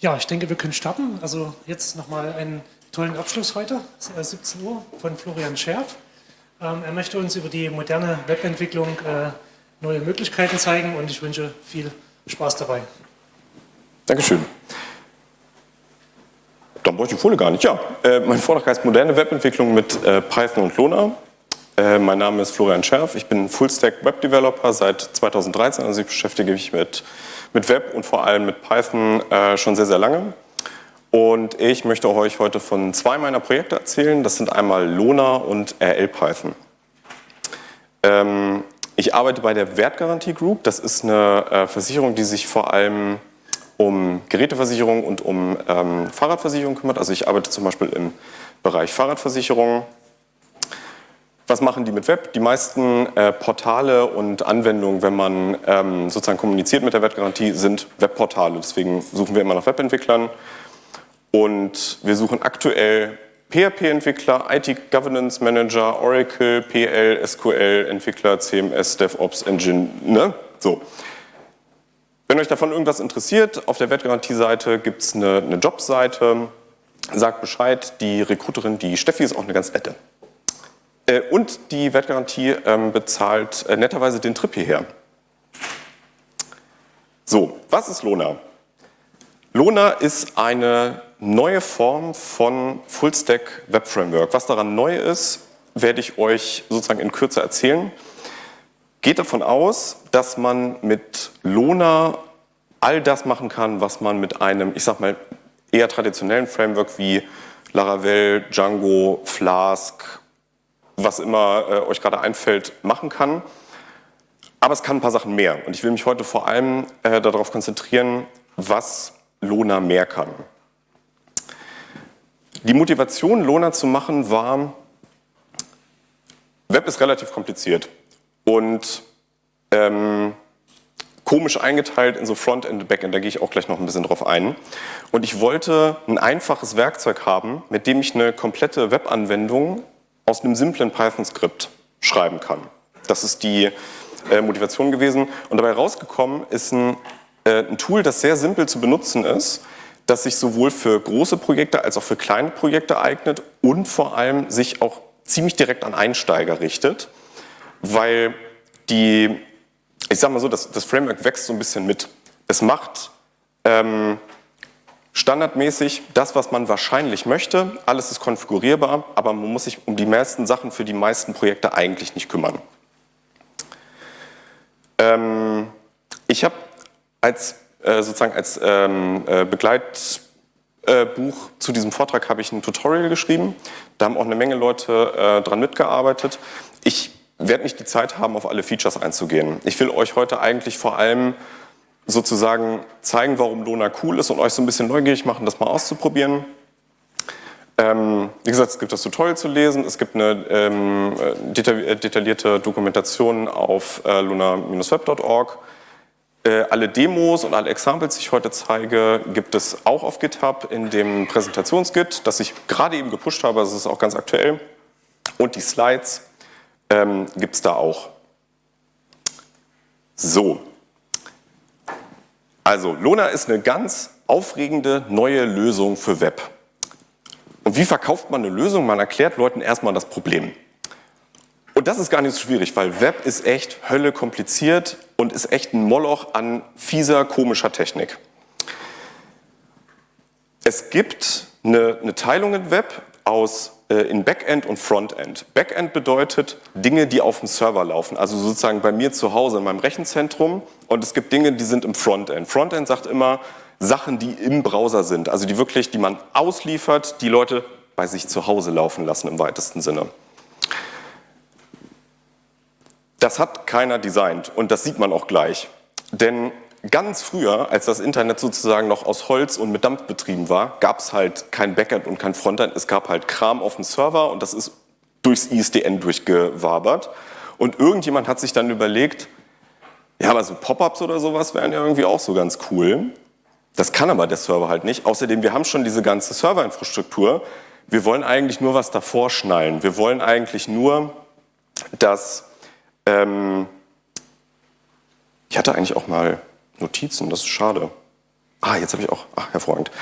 Ja, ich denke, wir können starten. Also jetzt nochmal einen tollen Abschluss heute, 17 Uhr, von Florian Scherf. Er möchte uns über die moderne Webentwicklung neue Möglichkeiten zeigen und ich wünsche viel Spaß dabei. Dankeschön. Dann brauche ich die Folie gar nicht. Ja, mein Vortrag heißt Moderne Webentwicklung mit Python und Lona. Mein Name ist Florian Scherf. Ich bin Full-Stack Web-Developer seit 2013. Also ich beschäftige mich mit Web und vor allem mit Python schon sehr, sehr lange. Und ich möchte euch heute von zwei meiner Projekte erzählen. Das sind einmal Lona und RL-Python. Ich arbeite bei der Wertgarantie Group. Das ist eine Versicherung, die sich vor allem um Geräteversicherung und um Fahrradversicherung kümmert. Also ich arbeite zum Beispiel im Bereich Fahrradversicherung. Was machen die mit Web? Die meisten Portale und Anwendungen, wenn man sozusagen kommuniziert mit der Wertgarantie, sind Webportale. Deswegen suchen wir immer nach Webentwicklern. Und wir suchen aktuell PHP-Entwickler, IT-Governance-Manager, Oracle, PL, SQL-Entwickler, CMS, DevOps, Engine, ne? So. Wenn euch davon irgendwas interessiert, auf der Wertgarantie-Seite gibt es eine Jobseite. Sagt Bescheid, die Recruiterin, die Steffi, ist auch eine ganz nette. Und die Wertgarantie bezahlt netterweise den Trip hierher. So, was ist Lona? Lona ist eine neue Form von Full-Stack Web Framework. Was daran neu ist, werde ich euch sozusagen in Kürze erzählen. Geht davon aus, dass man mit Lona all das machen kann, was man mit einem, ich sag mal, eher traditionellen Framework wie Laravel, Django, Flask, was immer euch gerade einfällt, machen kann. Aber es kann ein paar Sachen mehr. Und ich will mich heute vor allem darauf konzentrieren, was Lona mehr kann. Die Motivation, Lona zu machen, war, Web ist relativ kompliziert und komisch eingeteilt in so Frontend und Backend, da gehe ich auch gleich noch ein bisschen drauf ein. Und ich wollte ein einfaches Werkzeug haben, mit dem ich eine komplette Webanwendung aus einem simplen Python-Skript schreiben kann. Das ist die Motivation gewesen. Und dabei rausgekommen ist ein Tool, das sehr simpel zu benutzen ist, das sich sowohl für große Projekte als auch für kleine Projekte eignet und vor allem sich auch ziemlich direkt an Einsteiger richtet, weil ich sag mal so, das Framework wächst so ein bisschen mit. Es macht standardmäßig das, was man wahrscheinlich möchte. Alles ist konfigurierbar, aber man muss sich um die meisten Sachen für die meisten Projekte eigentlich nicht kümmern. Ich habe als Begleitbuch zu diesem Vortrag habe ich ein Tutorial geschrieben. Da haben auch eine Menge Leute dran mitgearbeitet. Ich werde nicht die Zeit haben, auf alle Features einzugehen. Ich will euch heute eigentlich vor allem sozusagen zeigen, warum Lona cool ist und euch so ein bisschen neugierig machen, das mal auszuprobieren. Wie gesagt, es gibt das Tutorial zu lesen, es gibt eine detaillierte Dokumentation auf lona-web.org. Alle Demos und alle Examples, die ich heute zeige, gibt es auch auf GitHub in dem Präsentationsgit, das ich gerade eben gepusht habe, also das ist auch ganz aktuell. Und die Slides gibt es da auch. So. Also, Lona ist eine ganz aufregende neue Lösung für Web. Und wie verkauft man eine Lösung? Man erklärt Leuten erstmal das Problem. Und das ist gar nicht so schwierig, weil Web ist echt Hölle kompliziert und ist echt ein Moloch an fieser, komischer Technik. Es gibt eine Teilung in Web in Backend und Frontend. Backend bedeutet Dinge, die auf dem Server laufen, also sozusagen bei mir zu Hause in meinem Rechenzentrum. Und es gibt Dinge, die sind im Frontend. Frontend sagt immer Sachen, die im Browser sind, also die man ausliefert, die Leute bei sich zu Hause laufen lassen im weitesten Sinne. Das hat keiner designt und das sieht man auch gleich. Denn ganz früher, als das Internet sozusagen noch aus Holz und mit Dampf betrieben war, gab es halt kein Backend und kein Frontend. Es gab halt Kram auf dem Server und das ist durchs ISDN durchgewabert. Und irgendjemand hat sich dann überlegt, ja, aber so Pop-ups oder sowas wären ja irgendwie auch so ganz cool. Das kann aber der Server halt nicht. Außerdem, wir haben schon diese ganze Serverinfrastruktur. Wir wollen eigentlich nur was davor schnallen. Wir wollen eigentlich nur, dass ich hatte eigentlich auch mal Notizen, das ist schade. Jetzt habe ich auch, hervorragend.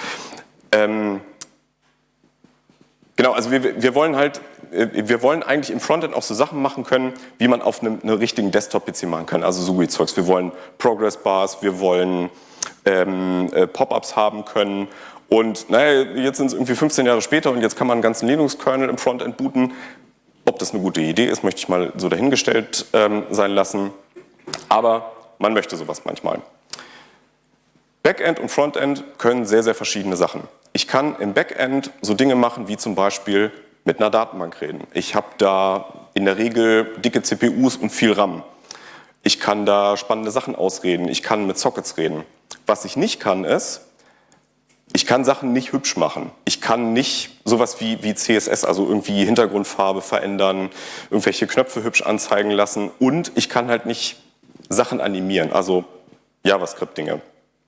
Genau, also wir wollen eigentlich im Frontend auch so Sachen machen können, wie man auf einem richtigen Desktop-PC machen kann, also so Zeugs. Wir wollen Progress-Bars, wir wollen Pop-ups haben können und jetzt sind es irgendwie 15 Jahre später und jetzt kann man einen ganzen Linux-Kernel im Frontend booten. Ob das eine gute Idee ist, möchte ich mal so dahingestellt sein lassen, aber man möchte sowas manchmal. Backend und Frontend können sehr, sehr verschiedene Sachen. Ich kann im Backend so Dinge machen, wie zum Beispiel mit einer Datenbank reden. Ich habe da in der Regel dicke CPUs und viel RAM. Ich kann da spannende Sachen ausreden. Ich kann mit Sockets reden. Was ich nicht kann, ist, ich kann Sachen nicht hübsch machen. Ich kann nicht sowas wie CSS, also irgendwie Hintergrundfarbe verändern, irgendwelche Knöpfe hübsch anzeigen lassen und ich kann halt nicht Sachen animieren, also JavaScript-Dinge.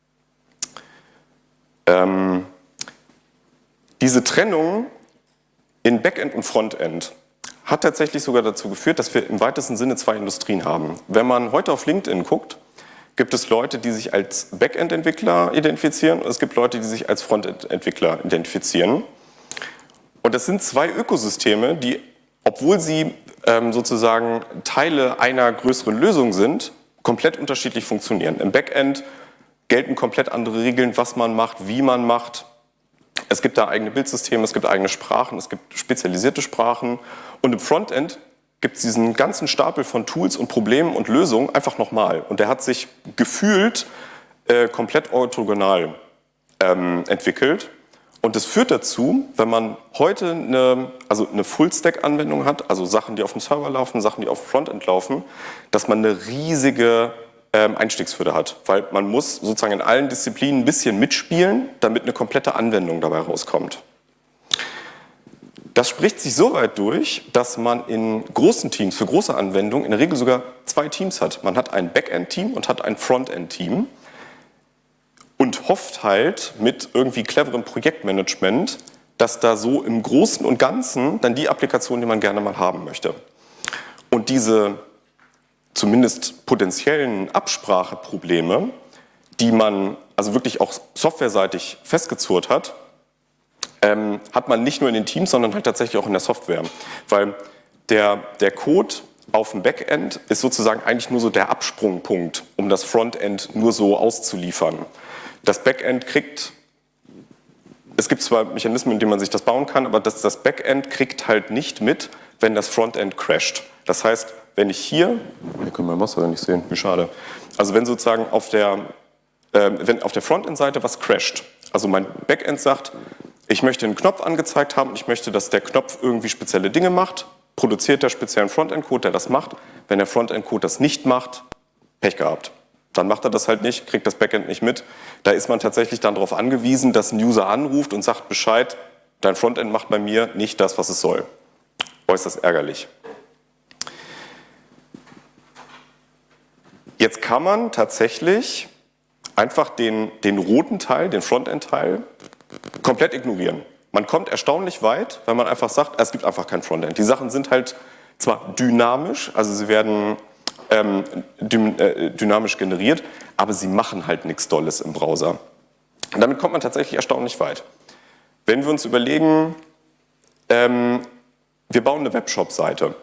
Diese Trennung in Backend und Frontend hat tatsächlich sogar dazu geführt, dass wir im weitesten Sinne zwei Industrien haben. Wenn man heute auf LinkedIn guckt, gibt es Leute, die sich als Backend-Entwickler identifizieren und es gibt Leute, die sich als Frontend-Entwickler identifizieren. Und das sind zwei Ökosysteme, die, obwohl sie sozusagen Teile einer größeren Lösung sind, komplett unterschiedlich funktionieren. Im Backend gelten komplett andere Regeln, was man macht, wie man macht. Es gibt da eigene Bildsysteme, es gibt eigene Sprachen, es gibt spezialisierte Sprachen. Und im Frontend gibt es diesen ganzen Stapel von Tools und Problemen und Lösungen einfach nochmal. Und der hat sich gefühlt komplett orthogonal entwickelt. Und das führt dazu, wenn man heute eine Full-Stack-Anwendung hat, also Sachen, die auf dem Server laufen, Sachen, die auf dem Frontend laufen, dass man eine riesige Einstiegshürde hat. Weil man muss sozusagen in allen Disziplinen ein bisschen mitspielen, damit eine komplette Anwendung dabei rauskommt. Das spricht sich so weit durch, dass man in großen Teams, für große Anwendungen, in der Regel sogar zwei Teams hat. Man hat ein Backend-Team und hat ein Frontend-Team und hofft halt mit irgendwie cleverem Projektmanagement, dass da so im Großen und Ganzen dann die Applikation, die man gerne mal haben möchte. Und diese zumindest potenziellen Abspracheprobleme, die man also wirklich auch softwareseitig festgezurrt hat, hat man nicht nur in den Teams, sondern halt tatsächlich auch in der Software. Weil der Code auf dem Backend ist sozusagen eigentlich nur so der Absprungpunkt, um das Frontend nur so auszuliefern. Das Backend es gibt zwar Mechanismen, in denen man sich das bauen kann, aber das Backend kriegt halt nicht mit, wenn das Frontend crasht. Das heißt, wenn ich hier können wir Maus nicht sehen, wie schade. Also wenn sozusagen wenn auf der Frontend-Seite was crasht, also mein Backend sagt, ich möchte einen Knopf angezeigt haben und ich möchte, dass der Knopf irgendwie spezielle Dinge macht, produziert der speziellen Frontend-Code, der das macht. Wenn der Frontend-Code das nicht macht, Pech gehabt. Dann macht er das halt nicht, kriegt das Backend nicht mit. Da ist man tatsächlich dann darauf angewiesen, dass ein User anruft und sagt Bescheid, dein Frontend macht bei mir nicht das, was es soll. Äußerst ärgerlich. Jetzt kann man tatsächlich einfach den roten Teil, den Frontend-Teil, komplett ignorieren. Man kommt erstaunlich weit, wenn man einfach sagt, es gibt einfach kein Frontend. Die Sachen sind halt zwar dynamisch, also sie werden dynamisch generiert, aber sie machen halt nichts Dolles im Browser. Und damit kommt man tatsächlich erstaunlich weit. Wenn wir uns überlegen, wir bauen eine Webshop-Seite.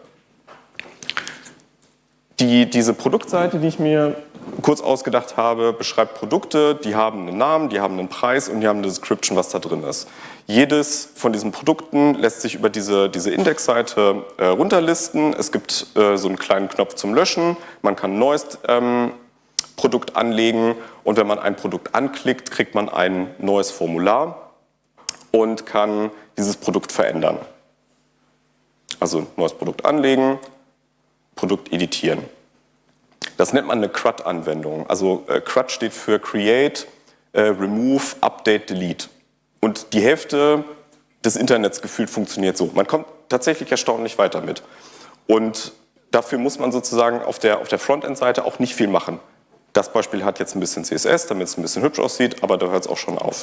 Diese Produktseite, die ich mir kurz ausgedacht habe, beschreibt Produkte, die haben einen Namen, die haben einen Preis und die haben eine Description, was da drin ist. Jedes von diesen Produkten lässt sich über diese Indexseite runterlisten. Es gibt so einen kleinen Knopf zum Löschen. Man kann ein neues Produkt anlegen und wenn man ein Produkt anklickt, kriegt man ein neues Formular und kann dieses Produkt verändern. Also neues Produkt anlegen, Produkt editieren. Das nennt man eine CRUD-Anwendung. Also CRUD steht für Create, Remove, Update, Delete. Und die Hälfte des Internets gefühlt funktioniert so. Man kommt tatsächlich erstaunlich weit damit. Und dafür muss man sozusagen auf der Frontend-Seite auch nicht viel machen. Das Beispiel hat jetzt ein bisschen CSS, damit es ein bisschen hübsch aussieht, aber da hört es auch schon auf.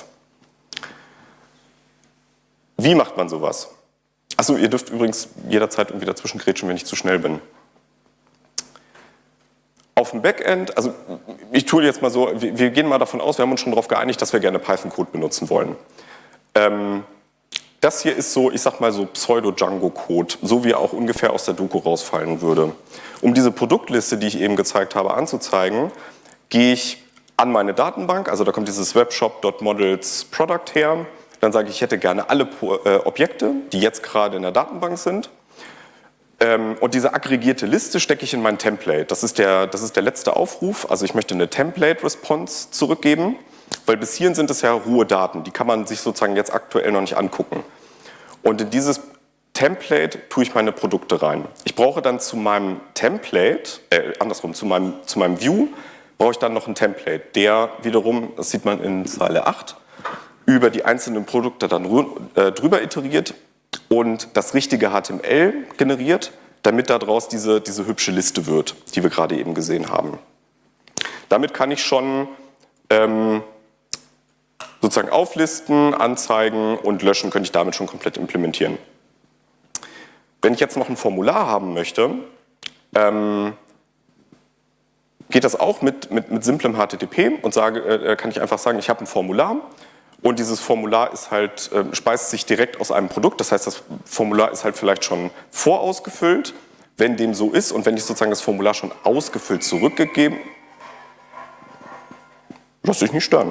Wie macht man sowas? Achso, ihr dürft übrigens jederzeit irgendwie dazwischen grätschen, wenn ich zu schnell bin. Auf dem Backend, also ich tue jetzt mal so, wir gehen mal davon aus, wir haben uns schon darauf geeinigt, dass wir gerne Python-Code benutzen wollen. Das hier ist so, ich sag mal so Pseudo-Django-Code, so wie er auch ungefähr aus der Doku rausfallen würde. Um diese Produktliste, die ich eben gezeigt habe, anzuzeigen, gehe ich an meine Datenbank, also da kommt dieses webshop.models.product her, dann sage ich, ich hätte gerne alle Objekte, die jetzt gerade in der Datenbank sind. Und diese aggregierte Liste stecke ich in mein Template. Das ist der letzte Aufruf, also ich möchte eine Template-Response zurückgeben, weil bis hierhin sind es ja rohe Daten, die kann man sich sozusagen jetzt aktuell noch nicht angucken. Und in dieses Template tue ich meine Produkte rein. Ich brauche dann zu meinem Template, zu meinem View, brauche ich dann noch ein Template, der wiederum, das sieht man in Zeile 8, über die einzelnen Produkte dann drüber iteriert und das richtige HTML generiert, damit daraus diese hübsche Liste wird, die wir gerade eben gesehen haben. Damit kann ich schon sozusagen auflisten, anzeigen und löschen, könnte ich damit schon komplett implementieren. Wenn ich jetzt noch ein Formular haben möchte, geht das auch mit simplem HTTP und kann ich einfach sagen, ich habe ein Formular und dieses Formular ist halt, speist sich direkt aus einem Produkt. Das heißt, das Formular ist halt vielleicht schon vorausgefüllt. Wenn dem so ist und wenn ich sozusagen das Formular schon ausgefüllt zurückgegeben, lass dich nicht stören,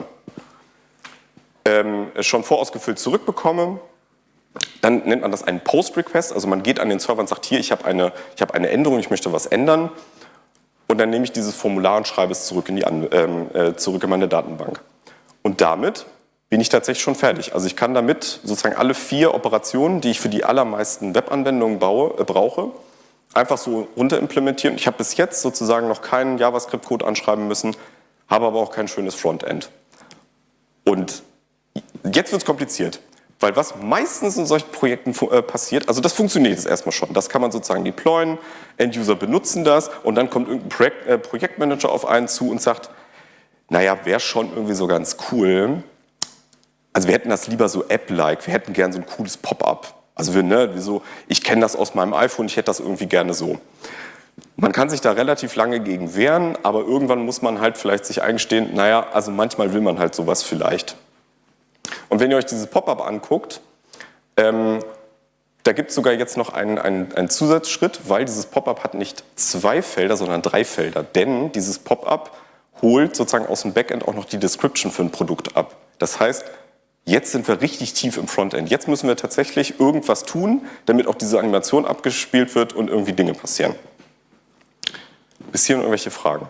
schon vorausgefüllt zurückbekomme, dann nennt man das einen Post-Request. Also man geht an den Server und sagt, hier, ich habe eine Änderung, ich möchte was ändern. Und dann nehme ich dieses Formular und schreibe es zurück zurück in meine Datenbank. Und damit bin ich tatsächlich schon fertig. Also ich kann damit sozusagen alle 4 Operationen, die ich für die allermeisten Webanwendungen brauche, einfach so runterimplementieren. Ich habe bis jetzt sozusagen noch keinen JavaScript-Code anschreiben müssen, habe aber auch kein schönes Frontend. Und jetzt wird es kompliziert. Weil was meistens in solchen Projekten passiert, also das funktioniert jetzt erstmal schon, das kann man sozusagen deployen, End-User benutzen das und dann kommt irgendein Projektmanager auf einen zu und sagt, naja, wäre schon irgendwie so ganz cool, also wir hätten das lieber so App-like, wir hätten gern so ein cooles Pop-up. Also ich kenne das aus meinem iPhone, ich hätte das irgendwie gerne so. Man kann sich da relativ lange gegen wehren, aber irgendwann muss man halt vielleicht sich eingestehen, naja, also manchmal will man halt sowas vielleicht. Und wenn ihr euch dieses Pop-up anguckt, da gibt es sogar jetzt noch einen Zusatzschritt, weil dieses Pop-up hat nicht 2 Felder, sondern 3 Felder. Denn dieses Pop-up holt sozusagen aus dem Backend auch noch die Description für ein Produkt ab. Das heißt, jetzt sind wir richtig tief im Frontend. Jetzt müssen wir tatsächlich irgendwas tun, damit auch diese Animation abgespielt wird und irgendwie Dinge passieren. Bis hierhin irgendwelche Fragen?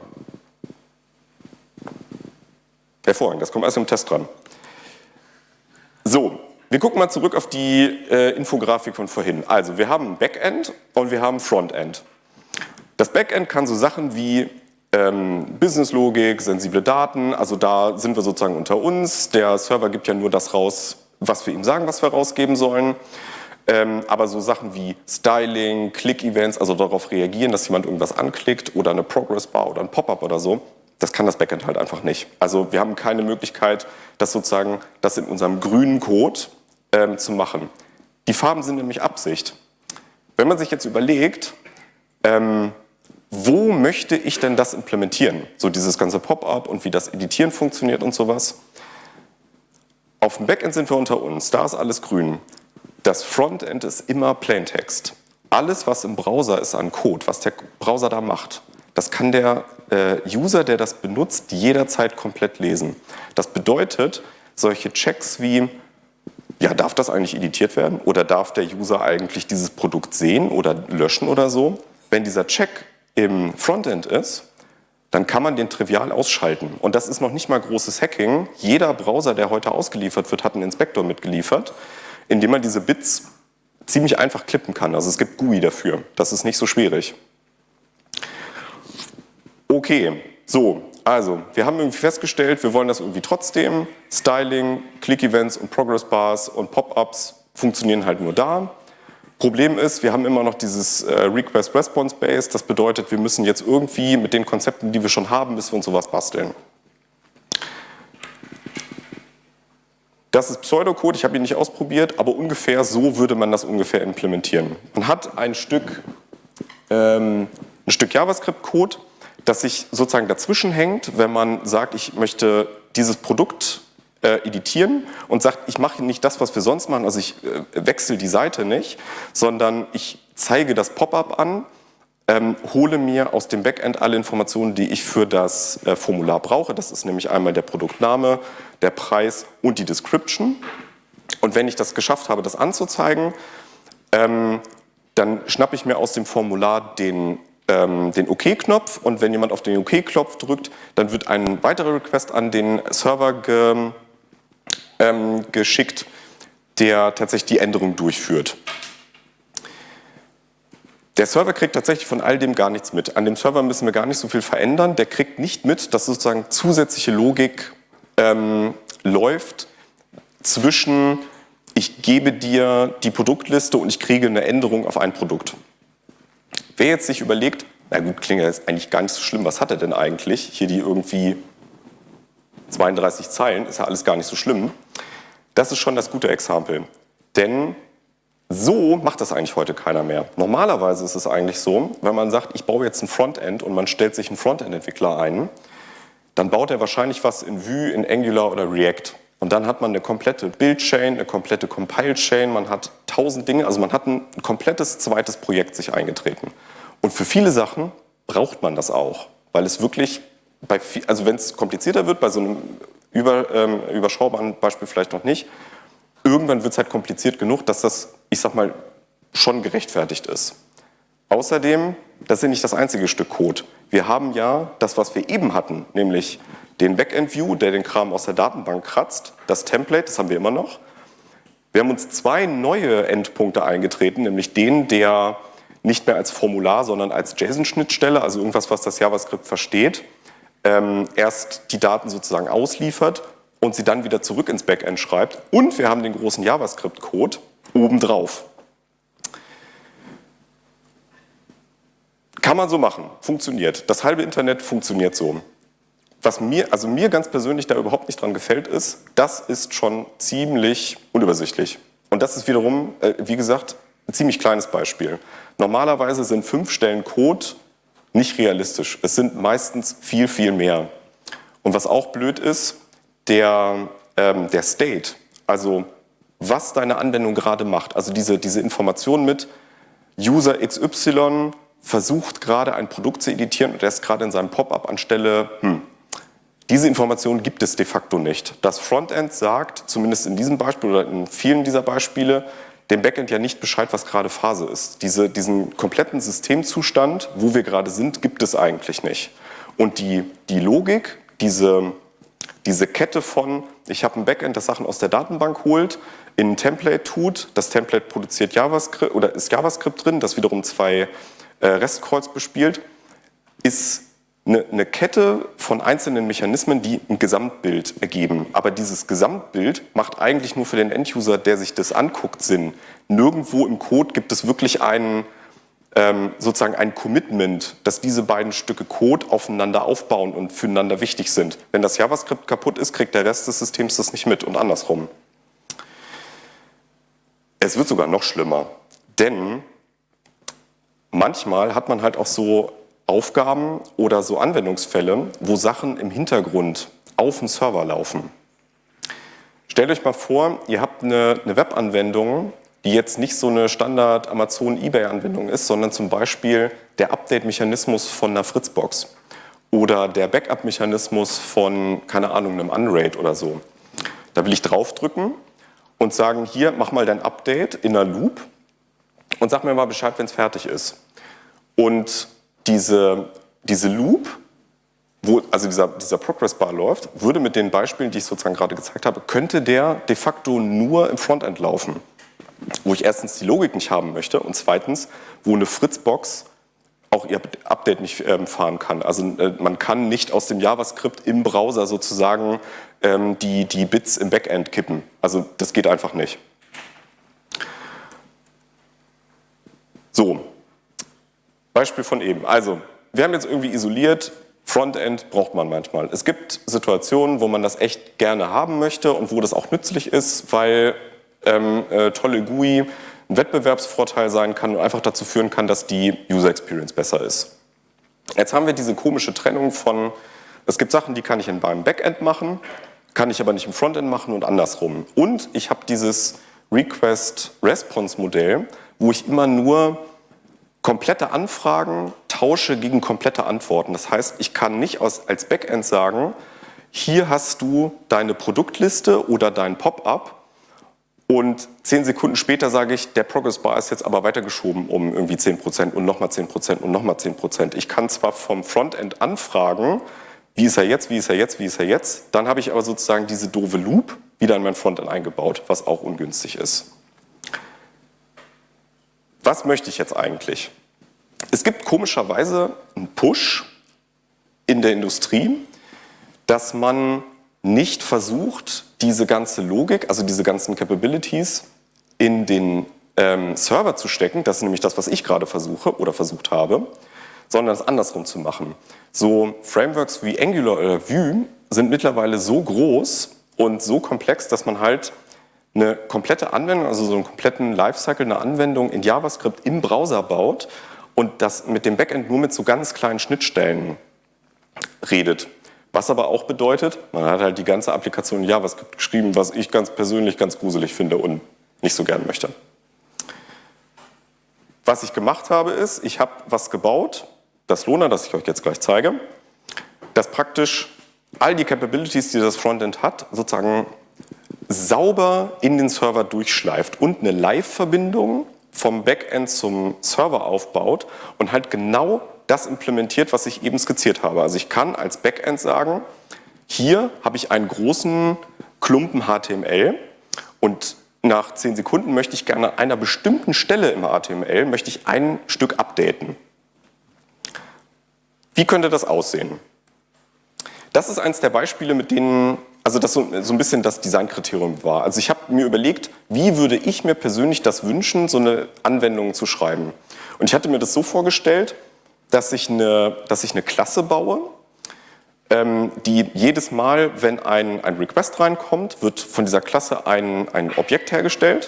Hervorragend, das kommt alles im Test dran. So, wir gucken mal zurück auf die Infografik von vorhin. Also wir haben ein Backend und wir haben ein Frontend. Das Backend kann so Sachen wie Businesslogik, sensible Daten, also da sind wir sozusagen unter uns. Der Server gibt ja nur das raus, was wir ihm sagen, was wir rausgeben sollen. Aber so Sachen wie Styling, Click-Events, also darauf reagieren, dass jemand irgendwas anklickt oder eine Progress-Bar oder ein Pop-up oder so, das kann das Backend halt einfach nicht. Also wir haben keine Möglichkeit, das in unserem grünen Code zu machen. Die Farben sind nämlich Absicht. Wenn man sich jetzt überlegt, wo möchte ich denn das implementieren? So dieses ganze Pop-up und wie das Editieren funktioniert und sowas. Auf dem Backend sind wir unter uns, da ist alles grün. Das Frontend ist immer Plaintext. Alles, was im Browser ist an Code, was der Browser da macht, das kann der User, der das benutzt, jederzeit komplett lesen. Das bedeutet, solche Checks wie, ja, darf das eigentlich editiert werden oder darf der User eigentlich dieses Produkt sehen oder löschen oder so, wenn dieser Check im Frontend ist, dann kann man den trivial ausschalten. Und das ist noch nicht mal großes Hacking. Jeder Browser, der heute ausgeliefert wird, hat einen Inspektor mitgeliefert, in dem man diese Bits ziemlich einfach klippen kann. Also es gibt GUI dafür. Das ist nicht so schwierig. Okay, so, also wir haben irgendwie festgestellt, wir wollen das irgendwie trotzdem. Styling, Click-Events und Progress-Bars und Pop-ups funktionieren halt nur da. Problem ist, wir haben immer noch dieses Request-Response-Base. Das bedeutet, wir müssen jetzt irgendwie mit den Konzepten, die wir schon haben, müssen wir uns sowas basteln. Das ist Pseudocode, ich habe ihn nicht ausprobiert, aber ungefähr so würde man das ungefähr implementieren. Man hat ein Stück JavaScript-Code, das sich sozusagen dazwischen hängt, wenn man sagt, ich möchte dieses Produkt editieren und sagt, ich mache nicht das, was wir sonst machen, also ich wechsle die Seite nicht, sondern ich zeige das Pop-up an, hole mir aus dem Backend alle Informationen, die ich für das Formular brauche. Das ist nämlich einmal der Produktname, der Preis und die Description. Und wenn ich das geschafft habe, das anzuzeigen, dann schnappe ich mir aus dem Formular den OK-Knopf und wenn jemand auf den OK-Knopf drückt, dann wird ein weiterer Request an den Server geschickt, der tatsächlich die Änderung durchführt. Der Server kriegt tatsächlich von all dem gar nichts mit. An dem Server müssen wir gar nicht so viel verändern. Der kriegt nicht mit, dass sozusagen zusätzliche Logik läuft zwischen, ich gebe dir die Produktliste und ich kriege eine Änderung auf ein Produkt. Wer jetzt sich überlegt, na gut, klingt ja jetzt eigentlich gar nicht so schlimm, was hat er denn eigentlich? Hier die irgendwie 32 Zeilen, ist ja alles gar nicht so schlimm. Das ist schon das gute Exempel. Denn so macht das eigentlich heute keiner mehr. Normalerweise ist es eigentlich so, wenn man sagt, ich baue jetzt ein Frontend und man stellt sich einen Frontend-Entwickler ein, dann baut er wahrscheinlich was in Vue, in Angular oder React. Und dann hat man eine komplette Build-Chain, eine komplette Compile-Chain, man hat 1000 Dinge, also man hat ein komplettes zweites Projekt sich eingetreten. Und für viele Sachen braucht man das auch, weil es wirklich, also wenn es komplizierter wird, bei so einem überschaubaren Beispiel vielleicht noch nicht, irgendwann wird es halt kompliziert genug, dass das, ich sag mal, schon gerechtfertigt ist. Außerdem, das ist nicht das einzige Stück Code. Wir haben ja das, was wir eben hatten, nämlich den Backend-View, der den Kram aus der Datenbank kratzt, das Template, das haben wir immer noch. Wir haben uns 2 neue Endpunkte eingetreten, nämlich den, der nicht mehr als Formular, sondern als JSON-Schnittstelle, also irgendwas, was das JavaScript versteht, erst die Daten sozusagen ausliefert und sie dann wieder zurück ins Backend schreibt. Und wir haben den großen JavaScript-Code obendrauf. Kann man so machen, funktioniert. Das halbe Internet funktioniert so. Was mir ganz persönlich da überhaupt nicht dran gefällt, ist, das ist schon ziemlich unübersichtlich. Und das ist wiederum, wie gesagt, ein ziemlich kleines Beispiel. Normalerweise sind 5 Stellen Code nicht realistisch. Es sind meistens viel, viel mehr. Und was auch blöd ist, der State, also was deine Anwendung gerade macht, also diese Information mit User XY versucht gerade ein Produkt zu editieren und er ist gerade in seinem Pop-up anstelle, diese Information gibt es de facto nicht. Das Frontend sagt, zumindest in diesem Beispiel oder in vielen dieser Beispiele, dem Backend ja nicht Bescheid, was gerade Phase ist. Diesen kompletten Systemzustand, wo wir gerade sind, gibt es eigentlich nicht. Und die Logik, diese Kette von, ich habe ein Backend, das Sachen aus der Datenbank holt, in ein Template tut, das Template produziert JavaScript oder ist JavaScript drin, das wiederum 2 REST-Calls bespielt, ist eine Kette von einzelnen Mechanismen, die ein Gesamtbild ergeben. Aber dieses Gesamtbild macht eigentlich nur für den End-User, der sich das anguckt, Sinn. Nirgendwo im Code gibt es wirklich sozusagen ein Commitment, dass diese beiden Stücke Code aufeinander aufbauen und füreinander wichtig sind. Wenn das JavaScript kaputt ist, kriegt der Rest des Systems das nicht mit und andersrum. Es wird sogar noch schlimmer, denn manchmal hat man halt auch so Aufgaben oder so Anwendungsfälle, wo Sachen im Hintergrund auf dem Server laufen. Stellt euch mal vor, ihr habt eine Webanwendung, die jetzt nicht so eine Standard-Amazon-eBay-Anwendung ist, sondern zum Beispiel der Update-Mechanismus von einer Fritzbox oder der Backup-Mechanismus von, keine Ahnung, einem Unraid oder so. Da will ich draufdrücken und sagen, hier, mach mal dein Update in einer Loop und sag mir mal Bescheid, wenn es fertig ist. Und diese Loop, wo also dieser Progress-Bar läuft, würde mit den Beispielen, die ich sozusagen gerade gezeigt habe, könnte der de facto nur im Frontend laufen. Wo ich erstens die Logik nicht haben möchte und zweitens, wo eine Fritzbox auch ihr Update nicht fahren kann. Also man kann nicht aus dem JavaScript im Browser sozusagen die Bits im Backend kippen. Also das geht einfach nicht. So, Beispiel von eben. Also, wir haben jetzt irgendwie isoliert, Frontend braucht man manchmal. Es gibt Situationen, wo man das echt gerne haben möchte und wo das auch nützlich ist, weil tolle GUI ein Wettbewerbsvorteil sein kann und einfach dazu führen kann, dass die User Experience besser ist. Jetzt haben wir diese komische Trennung von, es gibt Sachen, die kann ich beim Backend machen, kann ich aber nicht im Frontend machen und andersrum. Und ich habe dieses Request-Response-Modell, wo ich immer nur komplette Anfragen tausche gegen komplette Antworten. Das heißt, ich kann nicht als Backend sagen, hier hast du deine Produktliste oder dein Pop-up und 10 Sekunden später sage ich, der Progress Bar ist jetzt aber weitergeschoben um irgendwie 10% und nochmal 10% und nochmal 10%. Ich kann zwar vom Frontend anfragen, wie ist er jetzt, wie ist er jetzt, wie ist er jetzt, dann habe ich aber sozusagen diese doofe Loop wieder in mein Frontend eingebaut, was auch ungünstig ist. Was möchte ich jetzt eigentlich? Es gibt komischerweise einen Push in der Industrie, dass man nicht versucht, diese ganze Logik, also diese ganzen Capabilities in den Server zu stecken. Das ist nämlich das, was ich gerade versuche oder versucht habe, sondern es andersrum zu machen. So Frameworks wie Angular oder Vue sind mittlerweile so groß und so komplex, dass man halt eine komplette Anwendung, also so einen kompletten Lifecycle, eine Anwendung in JavaScript im Browser baut und das mit dem Backend nur mit so ganz kleinen Schnittstellen redet. Was aber auch bedeutet, man hat halt die ganze Applikation in JavaScript geschrieben, was ich ganz persönlich ganz gruselig finde und nicht so gern möchte. Was ich gemacht habe ist, ich habe was gebaut, das Lona, das ich euch jetzt gleich zeige, das praktisch all die Capabilities, die das Frontend hat, sozusagen sauber in den Server durchschleift und eine Live-Verbindung vom Backend zum Server aufbaut und halt genau das implementiert, was ich eben skizziert habe. Also ich kann als Backend sagen, hier habe ich einen großen Klumpen HTML und nach 10 Sekunden möchte ich gerne an einer bestimmten Stelle im HTML möchte ich ein Stück updaten. Wie könnte das aussehen? Das ist eines der Beispiele, mit denen, also das so ein bisschen das Designkriterium war. Also ich habe mir überlegt, wie würde ich mir persönlich das wünschen, so eine Anwendung zu schreiben. Und ich hatte mir das so vorgestellt, dass ich eine Klasse baue, die jedes Mal, wenn ein Request reinkommt, wird von dieser Klasse ein Objekt hergestellt.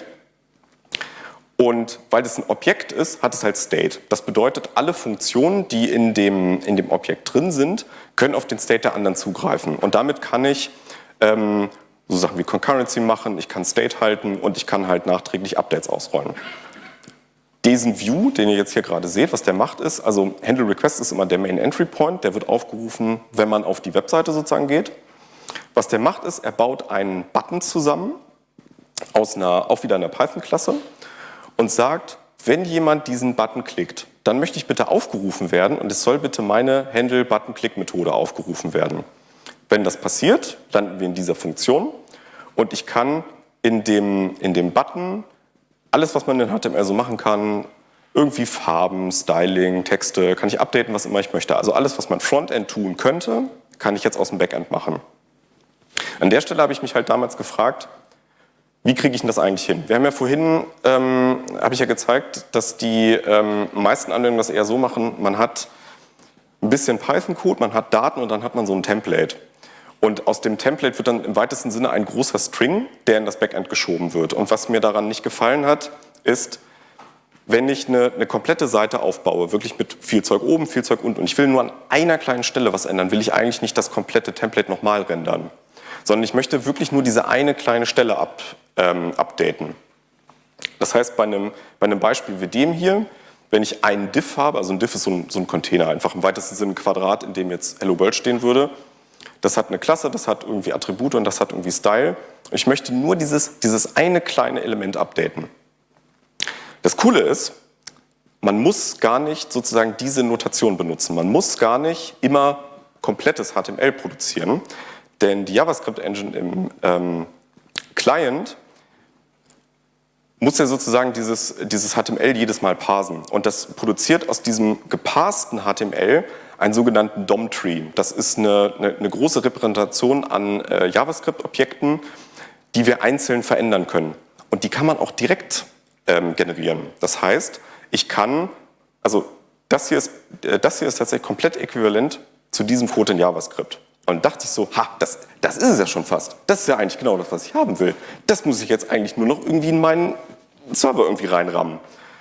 Und weil das ein Objekt ist, hat es halt State. Das bedeutet, alle Funktionen, die in dem Objekt drin sind, können auf den State der anderen zugreifen. Und damit kann ich so Sachen wie Concurrency machen, ich kann State halten und ich kann halt nachträglich Updates ausrollen. Diesen View, den ihr jetzt hier gerade seht, was der macht ist, also Handle Request ist immer der Main Entry Point, der wird aufgerufen, wenn man auf die Webseite sozusagen geht. Was der macht ist, er baut einen Button zusammen aus auch wieder einer Python-Klasse und sagt, wenn jemand diesen Button klickt, dann möchte ich bitte aufgerufen werden und es soll bitte meine Handle-Button-Click-Methode aufgerufen werden. Wenn das passiert, landen wir in dieser Funktion und ich kann in dem Button alles, was man in HTML so machen kann, irgendwie Farben, Styling, Texte, kann ich updaten, was immer ich möchte. Also alles, was mein Frontend tun könnte, kann ich jetzt aus dem Backend machen. An der Stelle habe ich mich halt damals gefragt, wie kriege ich denn das eigentlich hin? Wir haben ja vorhin, habe ich ja gezeigt, dass die meisten Anwendungen das eher so machen, man hat ein bisschen Python-Code, man hat Daten und dann hat man so ein Template. Und aus dem Template wird dann im weitesten Sinne ein großer String, der in das Backend geschoben wird. Und was mir daran nicht gefallen hat, ist, wenn ich eine komplette Seite aufbaue, wirklich mit viel Zeug oben, viel Zeug unten, und ich will nur an einer kleinen Stelle was ändern, will ich eigentlich nicht das komplette Template nochmal rendern, sondern ich möchte wirklich nur diese eine kleine Stelle updaten. Das heißt, bei einem Beispiel wie dem hier, wenn ich einen Div habe, also ein Div ist so ein Container, einfach im weitesten Sinne ein Quadrat, in dem jetzt Hello World stehen würde. Das hat eine Klasse, das hat irgendwie Attribute und das hat irgendwie Style. Und ich möchte nur dieses eine kleine Element updaten. Das Coole ist, man muss gar nicht sozusagen diese Notation benutzen. Man muss gar nicht immer komplettes HTML produzieren, denn die JavaScript-Engine im Client muss ja sozusagen dieses HTML jedes Mal parsen. Und das produziert aus diesem geparsten HTML einen sogenannten DOM-Tree. Das ist eine große Repräsentation an JavaScript-Objekten, die wir einzeln verändern können. Und die kann man auch direkt generieren. Das heißt, ich kann, also das hier ist tatsächlich komplett äquivalent zu diesem Code in JavaScript. Und dachte ich so, das ist es ja schon fast. Das ist ja eigentlich genau das, was ich haben will. Das muss ich jetzt eigentlich nur noch irgendwie in meinen Server irgendwie reinrammen.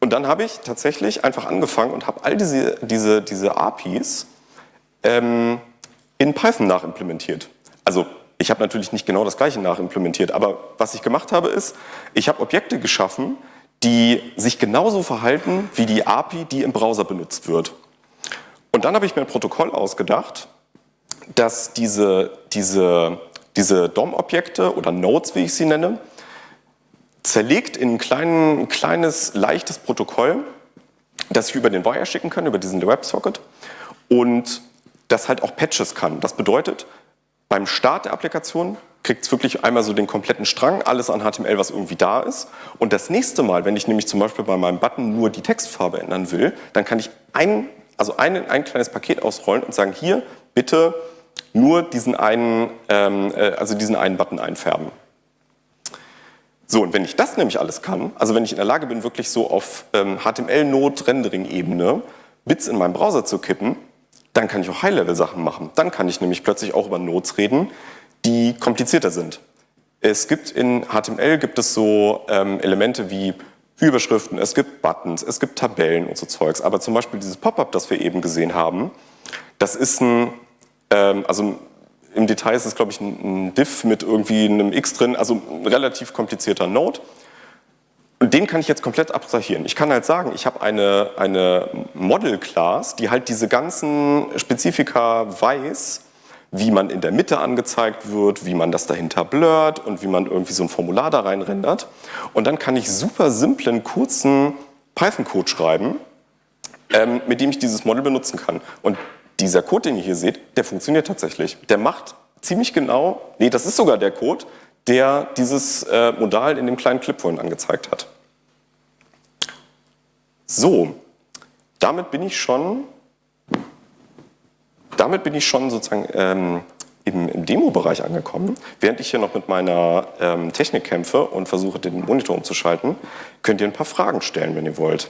Und dann habe ich tatsächlich einfach angefangen und habe all diese APIs in Python nachimplementiert. Also ich habe natürlich nicht genau das gleiche nachimplementiert, aber was ich gemacht habe ist, ich habe Objekte geschaffen, die sich genauso verhalten wie die API, die im Browser benutzt wird. Und dann habe ich mir ein Protokoll ausgedacht, dass diese DOM-Objekte oder Nodes, wie ich sie nenne, zerlegt in ein kleines, leichtes Protokoll, das ich über den Wire schicken kann, über diesen WebSocket und das halt auch Patches kann. Das bedeutet, beim Start der Applikation kriegt es wirklich einmal so den kompletten Strang, alles an HTML, was irgendwie da ist. Und das nächste Mal, wenn ich nämlich zum Beispiel bei meinem Button nur die Textfarbe ändern will, dann kann ich ein kleines Paket ausrollen und sagen, hier bitte nur diesen einen Button einfärben. So, und wenn ich das nämlich alles kann, also wenn ich in der Lage bin, wirklich so auf HTML-Node-Rendering-Ebene Bits in meinem Browser zu kippen, dann kann ich auch High-Level-Sachen machen. Dann kann ich nämlich plötzlich auch über Nodes reden, die komplizierter sind. In HTML gibt es so Elemente wie Überschriften, es gibt Buttons, es gibt Tabellen und so Zeugs. Aber zum Beispiel dieses Pop-up, das wir eben gesehen haben, das ist also im Detail ist es, glaube ich, ein Div mit irgendwie einem X drin, also ein relativ komplizierter Node. Und den kann ich jetzt komplett abstrahieren. Ich kann halt sagen, ich habe eine Model-Class, die halt diese ganzen Spezifika weiß, wie man in der Mitte angezeigt wird, wie man das dahinter blurrt und wie man irgendwie so ein Formular da rein rendert. Und dann kann ich super simplen, kurzen Python-Code schreiben, mit dem ich dieses Model benutzen kann. Und dieser Code, den ihr hier seht, der funktioniert tatsächlich. Der macht ziemlich genau, das ist sogar der Code, der dieses Modal in dem kleinen Clip vorhin angezeigt hat. So, damit bin ich schon sozusagen im Demo-Bereich angekommen. Während ich hier noch mit meiner Technik kämpfe und versuche, den Monitor umzuschalten, könnt ihr ein paar Fragen stellen, wenn ihr wollt.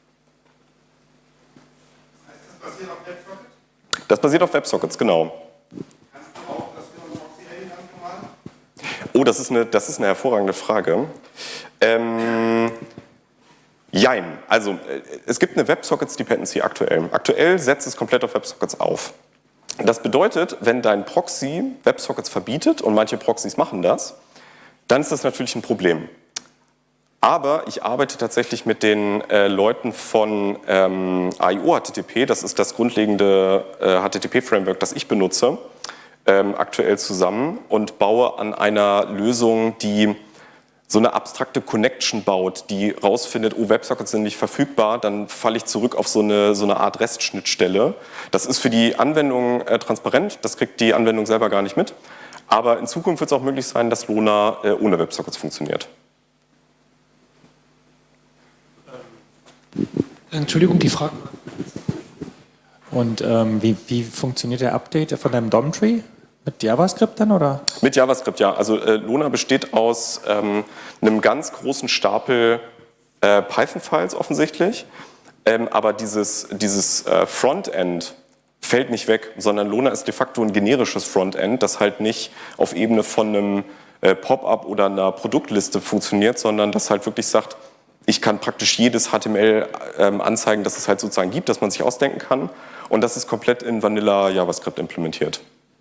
Das basiert auf WebSocket? Das basiert auf WebSockets, genau. Kannst du auch das für unsere Proxy-Alien anformalen? Oh, das ist eine hervorragende Frage. Jein. Also, es gibt eine WebSockets-Dependency aktuell. Aktuell setzt es komplett auf WebSockets auf. Das bedeutet, wenn dein Proxy WebSockets verbietet, und manche Proxys machen das, dann ist das natürlich ein Problem. Aber ich arbeite tatsächlich mit den Leuten von AIO-HTTP, das ist das grundlegende HTTP-Framework, das ich benutze, aktuell zusammen und baue an einer Lösung, die so eine abstrakte Connection baut, die rausfindet, oh, WebSockets sind nicht verfügbar, dann falle ich zurück auf so eine Art REST-Schnittstelle. Das ist für die Anwendung transparent, das kriegt die Anwendung selber gar nicht mit. Aber in Zukunft wird es auch möglich sein, dass Lona ohne WebSockets funktioniert. Entschuldigung, die Frage. Und wie funktioniert der Update von deinem DOM-Tree? Mit JavaScript dann, oder? Mit JavaScript, ja. Also Lona besteht aus einem ganz großen Stapel Python-Files offensichtlich. Aber dieses Frontend fällt nicht weg, sondern Lona ist de facto ein generisches Frontend, das halt nicht auf Ebene von einem Pop-up oder einer Produktliste funktioniert, sondern das halt wirklich sagt, ich kann praktisch jedes HTML anzeigen, das es halt sozusagen gibt, das man sich ausdenken kann. Und das ist komplett in Vanilla JavaScript implementiert.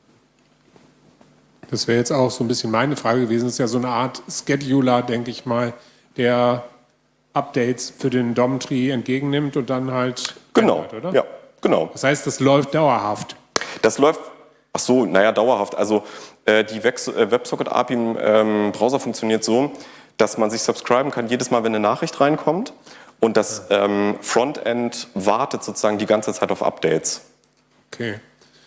Das wäre jetzt auch so ein bisschen meine Frage gewesen. Das ist ja so eine Art Scheduler, denke ich mal, der Updates für den DOM-Tree entgegennimmt und dann halt Genau, ändert, oder? ja, genau. Das heißt, das läuft dauerhaft. Das läuft, dauerhaft. Also die WebSocket-API im Browser funktioniert so, dass man sich subscriben kann jedes Mal, wenn eine Nachricht reinkommt. Und das Frontend wartet sozusagen die ganze Zeit auf Updates. Okay.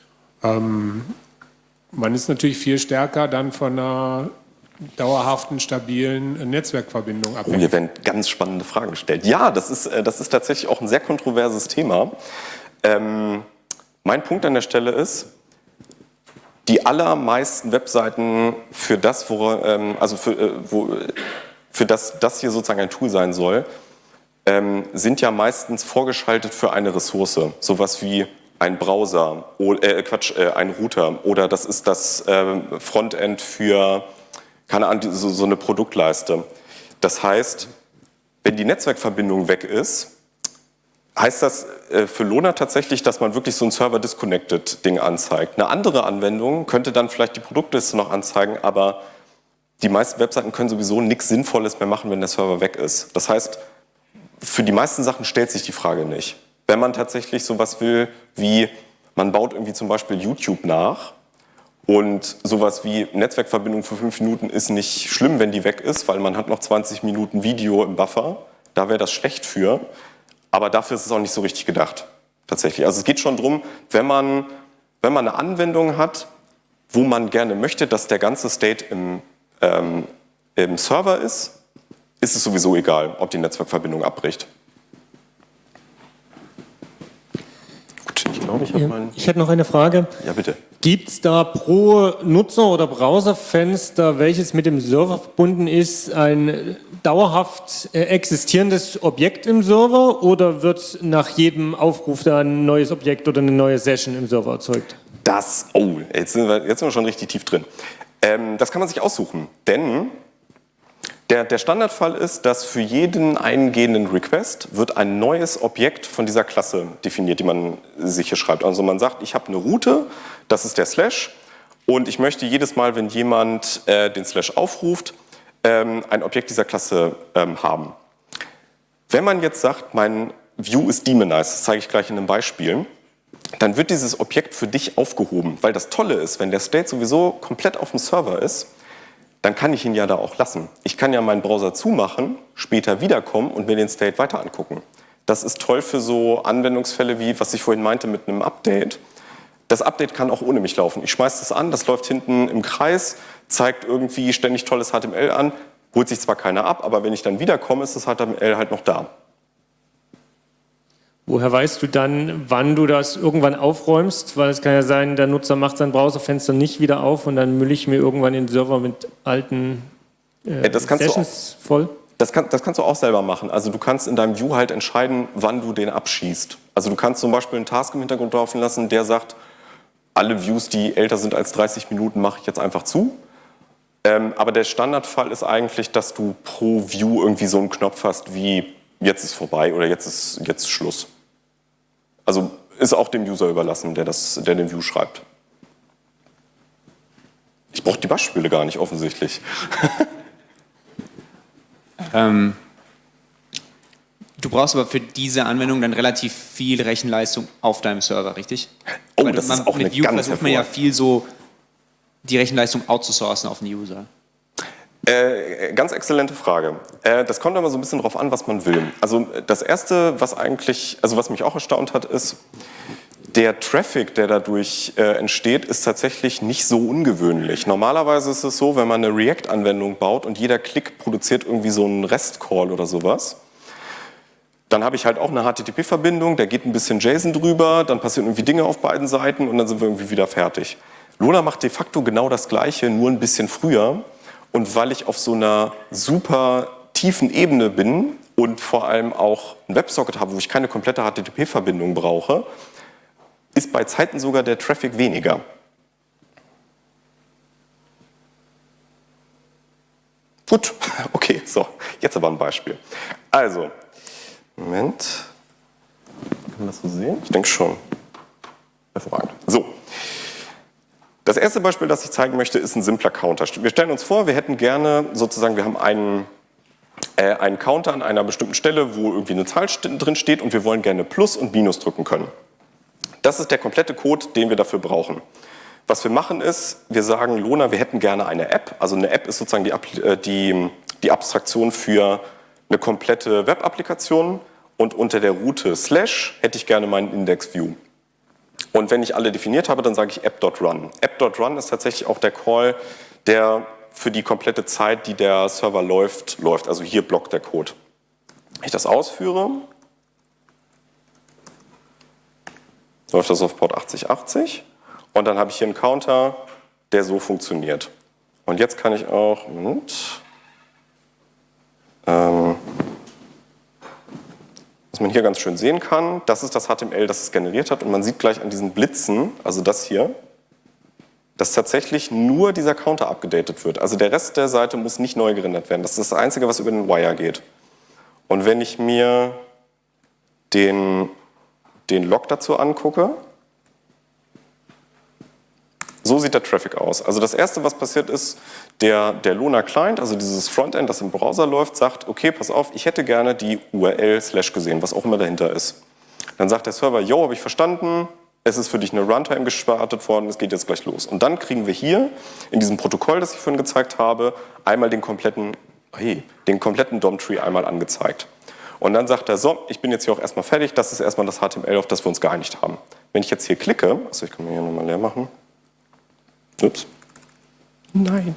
Man ist natürlich viel stärker dann von einer dauerhaften, stabilen Netzwerkverbindung Oh, abhängig. hier werden ganz spannende Fragen gestellt. Ja, das ist tatsächlich auch ein sehr kontroverses Thema. Mein Punkt an der Stelle ist, die allermeisten Webseiten für das, für das hier sozusagen ein Tool sein soll, sind ja meistens vorgeschaltet für eine Ressource. Sowas wie ein Browser, ein Router oder das ist das Frontend für, keine Ahnung, so eine Produktleiste. Das heißt, Wenn die Netzwerkverbindung weg ist, heißt das für Lona tatsächlich, dass man wirklich so ein Server-Disconnected-Ding anzeigt. Eine andere Anwendung könnte dann vielleicht die Produktliste noch anzeigen, aber die meisten Webseiten können sowieso nichts Sinnvolles mehr machen, wenn der Server weg ist. Das heißt, für die meisten Sachen stellt sich die Frage nicht. Wenn man tatsächlich sowas will, wie man baut irgendwie zum Beispiel YouTube nach und sowas wie Netzwerkverbindung für 5 Minuten ist nicht schlimm, wenn die weg ist, weil man hat noch 20 Minuten Video im Buffer, da wäre das schlecht für, aber dafür ist es auch nicht so richtig gedacht, tatsächlich. Also es geht schon darum, wenn man eine Anwendung hat, wo man gerne möchte, dass der ganze State im Server ist es sowieso egal, ob die Netzwerkverbindung abbricht. Gut, ich glaube, ich habe meinen... Ich hätte noch eine Frage. Ja, bitte. Gibt es da pro Nutzer oder Browserfenster, welches mit dem Server verbunden ist, ein dauerhaft existierendes Objekt im Server oder wird nach jedem Aufruf da ein neues Objekt oder eine neue Session im Server erzeugt? Jetzt sind wir schon richtig tief drin. Das kann man sich aussuchen, denn der Standardfall ist, dass für jeden eingehenden Request wird ein neues Objekt von dieser Klasse definiert, die man sich hier schreibt. Also man sagt, ich habe eine Route, das ist der Slash, und ich möchte jedes Mal, wenn jemand den Slash aufruft, ein Objekt dieser Klasse haben. Wenn man jetzt sagt, mein View ist demonized, das zeige ich gleich in einem Beispiel, dann wird dieses Objekt für dich aufgehoben, weil das Tolle ist, wenn der State sowieso komplett auf dem Server ist, dann kann ich ihn ja da auch lassen. Ich kann ja meinen Browser zumachen, später wiederkommen und mir den State weiter angucken. Das ist toll für so Anwendungsfälle wie, was ich vorhin meinte mit einem Update. Das Update kann auch ohne mich laufen. Ich schmeiße das an, das läuft hinten im Kreis, zeigt irgendwie ständig tolles HTML an, holt sich zwar keiner ab, aber wenn ich dann wiederkomme, ist das HTML halt noch da. Woher weißt du dann, wann du das irgendwann aufräumst? Weil es kann ja sein, der Nutzer macht sein Browserfenster nicht wieder auf und dann mülle ich mir irgendwann den Server mit alten Sessions voll. Das kannst du auch selber machen. Also du kannst in deinem View halt entscheiden, wann du den abschießt. Also du kannst zum Beispiel einen Task im Hintergrund laufen lassen, der sagt, alle Views, die älter sind als 30 Minuten, mache ich jetzt einfach zu. Aber der Standardfall ist eigentlich, dass du pro View irgendwie so einen Knopf hast wie jetzt ist vorbei oder jetzt ist Schluss. Also ist auch dem User überlassen, der den View schreibt. Ich brauche die Beispiele gar nicht, offensichtlich. Du brauchst aber für diese Anwendung dann relativ viel Rechenleistung auf deinem Server, richtig? Oh, Weil das ist auch eine mit View ganz versucht man ja hervorragende. viel so die Rechenleistung outzusourcen auf den User. Ganz exzellente Frage. Das kommt immer so ein bisschen drauf an, was man will. Also das Erste, was mich auch erstaunt hat, ist, der Traffic, der dadurch entsteht, ist tatsächlich nicht so ungewöhnlich. Normalerweise ist es so, wenn man eine React-Anwendung baut und jeder Klick produziert irgendwie so einen REST-Call oder sowas, dann habe ich halt auch eine HTTP-Verbindung, da geht ein bisschen JSON drüber, dann passieren irgendwie Dinge auf beiden Seiten und dann sind wir irgendwie wieder fertig. Lona macht de facto genau das Gleiche, nur ein bisschen früher. Und weil ich auf so einer super tiefen Ebene bin und vor allem auch ein WebSocket habe, wo ich keine komplette HTTP-Verbindung brauche, ist bei Zeiten sogar der Traffic weniger. Gut, okay, so, jetzt aber ein Beispiel. Also, Moment, kann man das so sehen? Ich denke schon. Hervorragend. So. Das erste Beispiel, das ich zeigen möchte, ist ein simpler Counter. Wir stellen uns vor, wir hätten gerne sozusagen, wir haben einen Counter an einer bestimmten Stelle, wo irgendwie eine Zahl drin steht und wir wollen gerne Plus und Minus drücken können. Das ist der komplette Code, den wir dafür brauchen. Was wir machen ist, wir sagen Lona, wir hätten gerne eine App. Also eine App ist sozusagen die Abstraktion für eine komplette Web-Applikation und unter der Route / hätte ich gerne meinen Index-View. Und wenn ich alle definiert habe, dann sage ich app.run. App.run ist tatsächlich auch der Call, der für die komplette Zeit, die der Server läuft. Also hier blockt der Code. Wenn ich das ausführe, läuft das auf Port 8080 und dann habe ich hier einen Counter, der so funktioniert. Und jetzt kann ich auch, was man hier ganz schön sehen kann, das ist das HTML, das es generiert hat und man sieht gleich an diesen Blitzen, also das hier, dass tatsächlich nur dieser Counter abgedatet wird. Also der Rest der Seite muss nicht neu gerendert werden. Das ist das Einzige, was über den Wire geht. Und wenn ich mir den Log dazu angucke, so sieht der Traffic aus. Also das Erste, was passiert ist, der Luna Client, also dieses Frontend, das im Browser läuft, sagt, okay, pass auf, ich hätte gerne die URL / gesehen, was auch immer dahinter ist. Dann sagt der Server, yo, habe ich verstanden, es ist für dich eine Runtime gestartet worden, es geht jetzt gleich los. Und dann kriegen wir hier in diesem Protokoll, das ich vorhin gezeigt habe, einmal den kompletten DOM-Tree einmal angezeigt. Und dann sagt er, so, ich bin jetzt hier auch erstmal fertig, das ist erstmal das HTML, auf das wir uns geeinigt haben. Wenn ich jetzt hier klicke, also ich kann mir hier nochmal leer machen. Ups. Nein.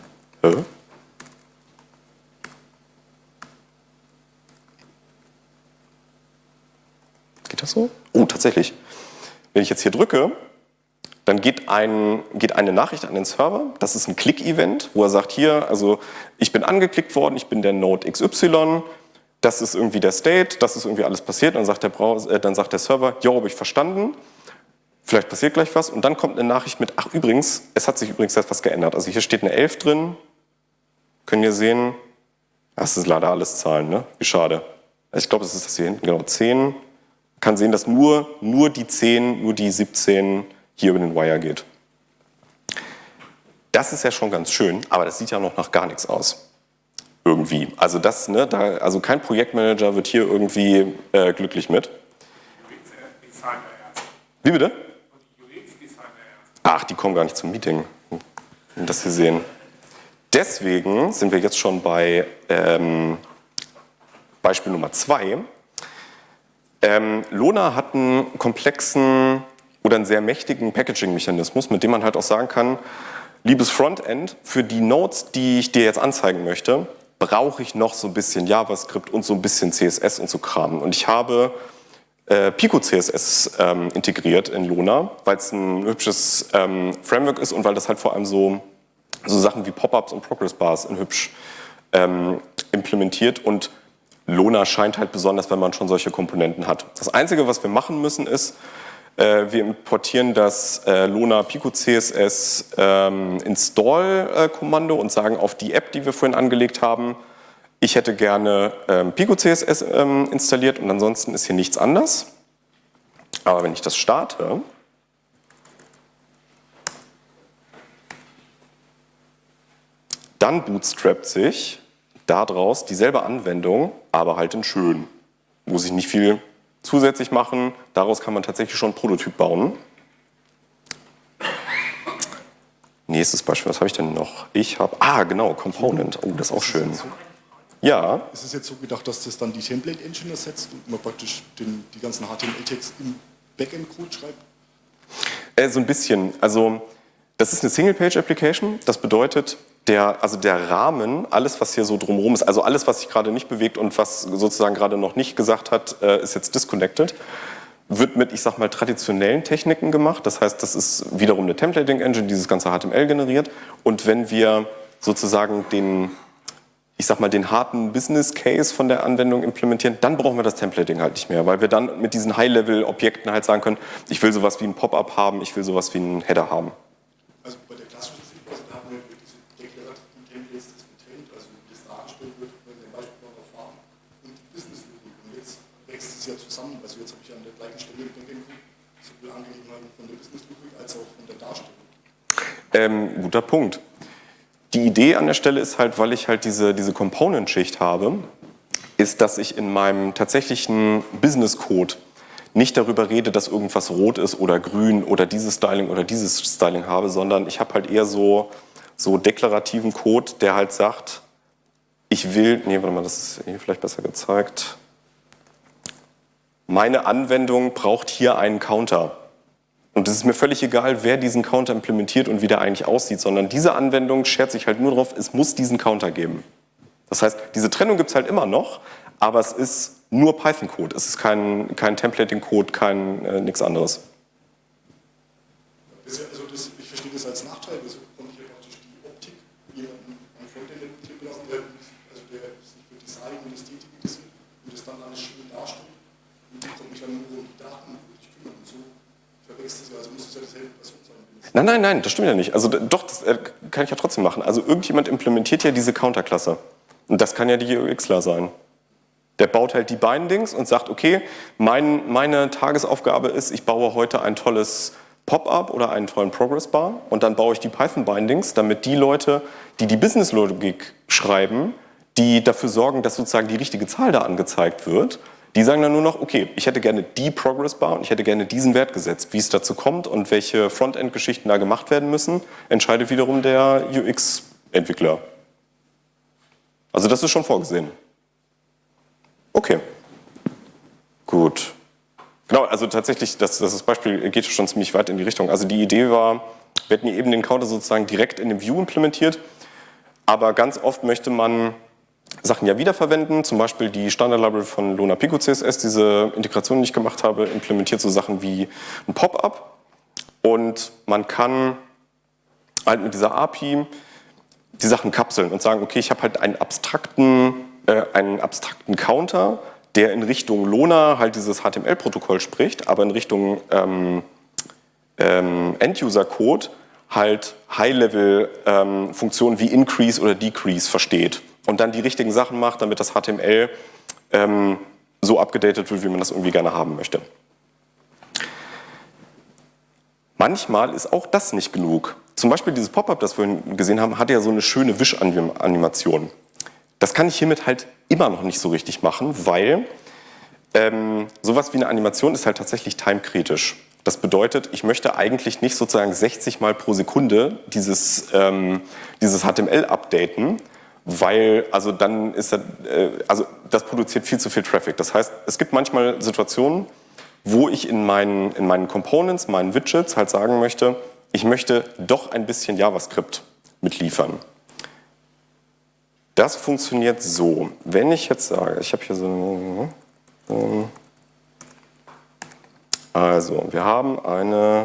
Geht das so? Oh, tatsächlich. Wenn ich jetzt hier drücke, dann geht eine Nachricht an den Server. Das ist ein Click-Event, wo er sagt, hier, also ich bin angeklickt worden, ich bin der Node XY, das ist irgendwie der State, das ist irgendwie alles passiert. Dann sagt der Server, jo, habe ich verstanden. Vielleicht passiert gleich was und dann kommt eine Nachricht mit, ach übrigens, es hat sich übrigens etwas geändert. Also hier steht eine 11 drin, können ihr sehen, das ist leider alles Zahlen, ne? Wie schade. Ich glaube, es ist das hier hinten, genau, 10. Kann sehen, dass nur die 10, nur die 17 hier über den Wire geht. Das ist ja schon ganz schön, aber das sieht ja noch nach gar nichts aus. Irgendwie. Also also kein Projektmanager wird hier irgendwie glücklich mit. Wie bitte? Ach, die kommen gar nicht zum Meeting, wenn das hier sehen. Deswegen sind wir jetzt schon bei Beispiel Nummer 2. Luna hat einen komplexen oder einen sehr mächtigen Packaging-Mechanismus, mit dem man halt auch sagen kann, liebes Frontend, für die Nodes, die ich dir jetzt anzeigen möchte, brauche ich noch so ein bisschen JavaScript und so ein bisschen CSS und so Kram. Und ich habe Pico CSS integriert in Luna, weil es ein hübsches Framework ist und weil das halt vor allem so Sachen wie Pop-ups und Progress-Bars in hübsch implementiert. Und Luna scheint halt besonders, wenn man schon solche Komponenten hat. Das Einzige, was wir machen müssen, ist, wir importieren das Luna Pico CSS Install-Kommando und sagen auf die App, die wir vorhin angelegt haben, ich hätte gerne Pico CSS installiert und ansonsten ist hier nichts anders. Aber wenn ich das starte, dann bootstrappt sich daraus dieselbe Anwendung, aber halt in schön. Muss ich nicht viel zusätzlich machen, daraus kann man tatsächlich schon einen Prototyp bauen. Nächstes Beispiel, was habe ich denn noch? Ich habe, genau, Component. Oh, das ist auch schön. Ja. Ist es jetzt so gedacht, dass das dann die Template-Engine ersetzt und man praktisch die ganzen HTML-Tags im Backend-Code schreibt? So ein bisschen. Also das ist eine Single-Page-Application. Das bedeutet, der Rahmen, alles was hier so drumherum ist, also alles was sich gerade nicht bewegt und was sozusagen gerade noch nicht gesagt hat, ist jetzt disconnected, wird mit, ich sag mal, traditionellen Techniken gemacht. Das heißt, das ist wiederum eine Templating-Engine, die dieses ganze HTML generiert. Und wenn wir sozusagen den harten Business Case von der Anwendung implementieren, dann brauchen wir das Templating halt nicht mehr, weil wir dann mit diesen High-Level-Objekten halt sagen können, ich will sowas wie ein Pop-up haben, ich will sowas wie einen Header haben. Also bei der klassischen Sichtweise, da haben wir diese deklarativen Templates, das Content, also wie das dargestellt wird, wenn wir zum Beispiel noch Farben und die Business-Logik. Und jetzt wächst es ja zusammen. Also jetzt habe ich an der gleichen Stelle im Backend sowohl Angelegenheiten von der Business-Logik als auch von der Darstellung. Guter Punkt. Die Idee an der Stelle ist halt, weil ich halt diese Component-Schicht habe, ist, dass ich in meinem tatsächlichen Business-Code nicht darüber rede, dass irgendwas rot ist oder grün oder dieses Styling habe, sondern ich habe halt eher so deklarativen Code, der halt sagt, das ist hier vielleicht besser gezeigt. Meine Anwendung braucht hier einen Counter. Und es ist mir völlig egal, wer diesen Counter implementiert und wie der eigentlich aussieht, sondern diese Anwendung schert sich halt nur darauf, es muss diesen Counter geben. Das heißt, diese Trennung gibt es halt immer noch, aber es ist nur Python-Code. Es ist kein Templating-Code, nichts anderes. Ich verstehe das als Nachteil, also konnte ich ja praktisch die Optik jemanden am Frontend entwickeln lassen, der sich für Design und Ästhetik interessiert und das dann alles schön darstellt. Und dann komme ich dann nur um die Daten wirklich kümmern und so. Also muss es ja dieselbe Person sein. Nein, das stimmt ja nicht. Also doch, das kann ich ja trotzdem machen. Also irgendjemand implementiert ja diese Counter-Klasse. Und das kann ja die UXler sein. Der baut halt die Bindings und sagt, okay, meine Tagesaufgabe ist, ich baue heute ein tolles Pop-up oder einen tollen Progress-Bar und dann baue ich die Python-Bindings, damit die Leute, die die Business-Logik schreiben, die dafür sorgen, dass sozusagen die richtige Zahl da angezeigt wird, die sagen dann nur noch, okay, ich hätte gerne die Progress-Bar und ich hätte gerne diesen Wert gesetzt. Wie es dazu kommt und welche Frontend-Geschichten da gemacht werden müssen, entscheidet wiederum der UX-Entwickler. Also das ist schon vorgesehen. Okay, gut. Genau, also tatsächlich, das Beispiel geht schon ziemlich weit in die Richtung. Also die Idee war, wir hätten hier eben den Counter sozusagen direkt in dem View implementiert, aber ganz oft möchte man Sachen ja wiederverwenden, zum Beispiel die Standard-Library von Lona Pico CSS, diese Integration, die ich gemacht habe, implementiert so Sachen wie ein Pop-up und man kann halt mit dieser API die Sachen kapseln und sagen, okay, ich habe halt einen abstrakten Counter, der in Richtung Lona halt dieses HTML-Protokoll spricht, aber in Richtung End-User-Code halt High-Level-Funktionen wie Increase oder Decrease versteht und dann die richtigen Sachen macht, damit das HTML so abgedatet wird, wie man das irgendwie gerne haben möchte. Manchmal ist auch das nicht genug. Zum Beispiel dieses Pop-up, das wir gesehen haben, hat ja so eine schöne Wisch-Animation. Das kann ich hiermit halt immer noch nicht so richtig machen, weil sowas wie eine Animation ist halt tatsächlich timekritisch. Das bedeutet, ich möchte eigentlich nicht sozusagen 60 Mal pro Sekunde dieses HTML updaten, weil also dann ist das produziert viel zu viel Traffic. Das heißt, es gibt manchmal Situationen, wo ich in meinen Components, meinen Widgets halt sagen möchte, ich möchte doch ein bisschen JavaScript mitliefern. Das funktioniert so. Wenn ich jetzt sage, ich habe hier so eine, also wir haben eine,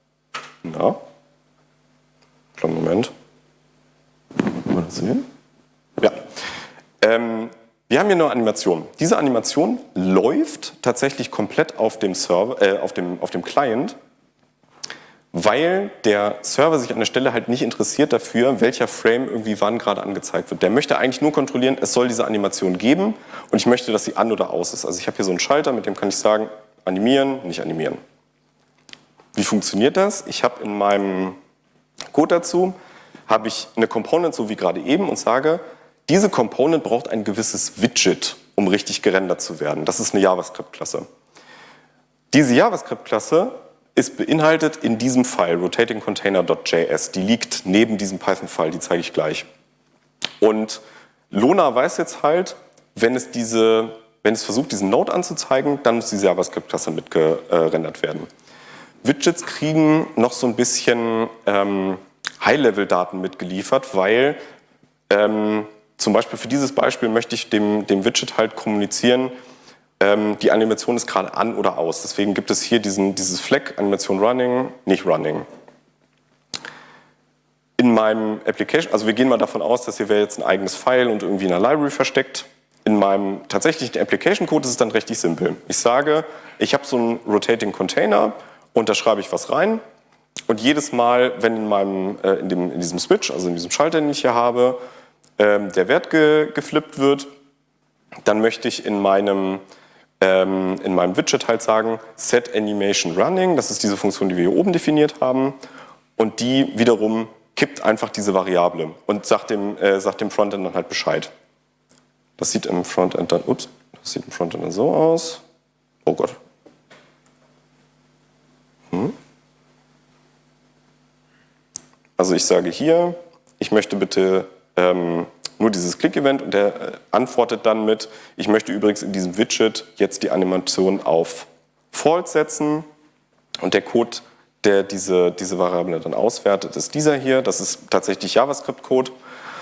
kleinen Moment, können wir das sehen? Ja. Wir haben hier eine Animation. Diese Animation läuft tatsächlich komplett auf dem Server, auf dem Client, weil der Server sich an der Stelle halt nicht interessiert dafür, welcher Frame irgendwie wann gerade angezeigt wird. Der möchte eigentlich nur kontrollieren, es soll diese Animation geben und ich möchte, dass sie an oder aus ist. Also ich habe hier so einen Schalter, mit dem kann ich sagen, animieren, nicht animieren. Wie funktioniert das? Ich habe in meinem Code dazu, habe ich eine Component, so wie gerade eben, und sage, diese Component braucht ein gewisses Widget, um richtig gerendert zu werden. Das ist eine JavaScript-Klasse. Diese JavaScript-Klasse ist beinhaltet in diesem File, rotatingcontainer.js. Die liegt neben diesem Python-File, die zeige ich gleich. Und Lona weiß jetzt halt, wenn es versucht, diesen Node anzuzeigen, dann muss diese JavaScript-Klasse mitgerendert werden. Widgets kriegen noch so ein bisschen High-Level-Daten mitgeliefert, weil zum Beispiel für dieses Beispiel möchte ich dem Widget halt kommunizieren, die Animation ist gerade an oder aus. Deswegen gibt es hier dieses Flag, Animation Running, nicht Running. In meinem Application, also wir gehen mal davon aus, dass hier wäre jetzt ein eigenes File und irgendwie in einer Library versteckt. In meinem tatsächlichen Application-Code ist es dann richtig simpel. Ich sage, ich habe so einen Rotating Container und da schreibe ich was rein. Und jedes Mal, wenn in diesem Switch, also in diesem Schalter, den ich hier habe, der Wert geflippt wird, dann möchte ich in meinem Widget halt sagen, set animation running, das ist diese Funktion, die wir hier oben definiert haben, und die wiederum kippt einfach diese Variable und sagt dem Frontend dann halt Bescheid. Das sieht im Frontend dann, so aus. Oh Gott. Also ich sage hier, ich möchte bitte nur dieses Click-Event und der antwortet dann mit, ich möchte übrigens in diesem Widget jetzt die Animation auf False setzen und der Code, der diese Variable dann auswertet, ist dieser hier. Das ist tatsächlich JavaScript-Code.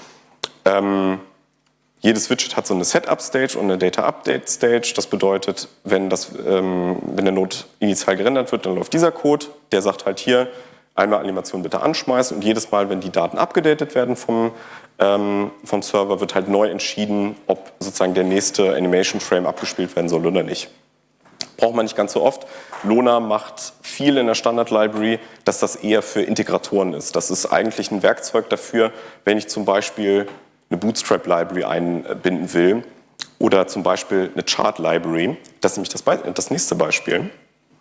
Jedes Widget hat so eine Setup-Stage und eine Data-Update-Stage. Das bedeutet, wenn der Node initial gerendert wird, dann läuft dieser Code. Der sagt halt hier, einmal Animation bitte anschmeißen und jedes Mal, wenn die Daten abgedatet werden vom Server, wird halt neu entschieden, ob sozusagen der nächste Animation-Frame abgespielt werden soll oder nicht. Braucht man nicht ganz so oft. Lona macht viel in der Standard-Library, dass das eher für Integratoren ist. Das ist eigentlich ein Werkzeug dafür, wenn ich zum Beispiel eine Bootstrap-Library einbinden will Oder zum Beispiel eine Chart Library. Das ist nämlich das nächste Beispiel.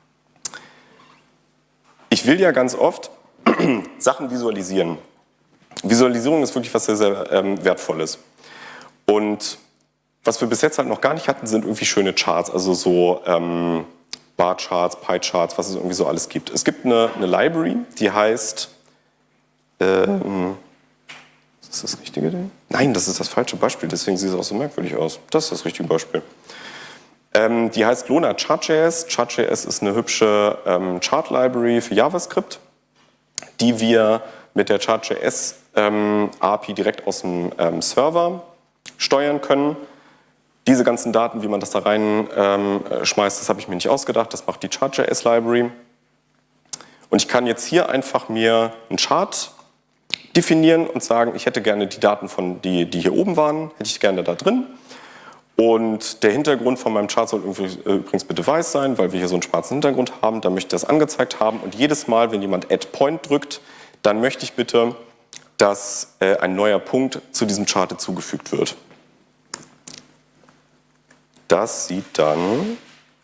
Ich will ja ganz oft Sachen visualisieren. Visualisierung ist wirklich was sehr, sehr Wertvolles. Und was wir bis jetzt halt noch gar nicht hatten, sind irgendwie schöne Charts, also so Bar-Charts, Pie-Charts, was es irgendwie so alles gibt. Es gibt eine Library, die heißt, ist das richtige Ding? Nein, das ist das falsche Beispiel, deswegen sieht es auch so merkwürdig aus. Das ist das richtige Beispiel. Die heißt Lona Chart.js. Chart.js ist eine hübsche Chart-Library für JavaScript, die wir mit der Chart.js API direkt aus dem Server steuern können. Diese ganzen Daten, wie man das da reinschmeißt, das habe ich mir nicht ausgedacht, das macht die Chart.js Library. Und ich kann jetzt hier einfach mir einen Chart definieren und sagen, ich hätte gerne die Daten, die hier oben waren, hätte ich gerne da drin. Und der Hintergrund von meinem Chart soll übrigens bitte weiß sein, weil wir hier so einen schwarzen Hintergrund haben. Da möchte ich das angezeigt haben. Und jedes Mal, wenn jemand Add Point drückt, dann möchte ich bitte, dass ein neuer Punkt zu diesem Chart hinzugefügt wird. Das sieht dann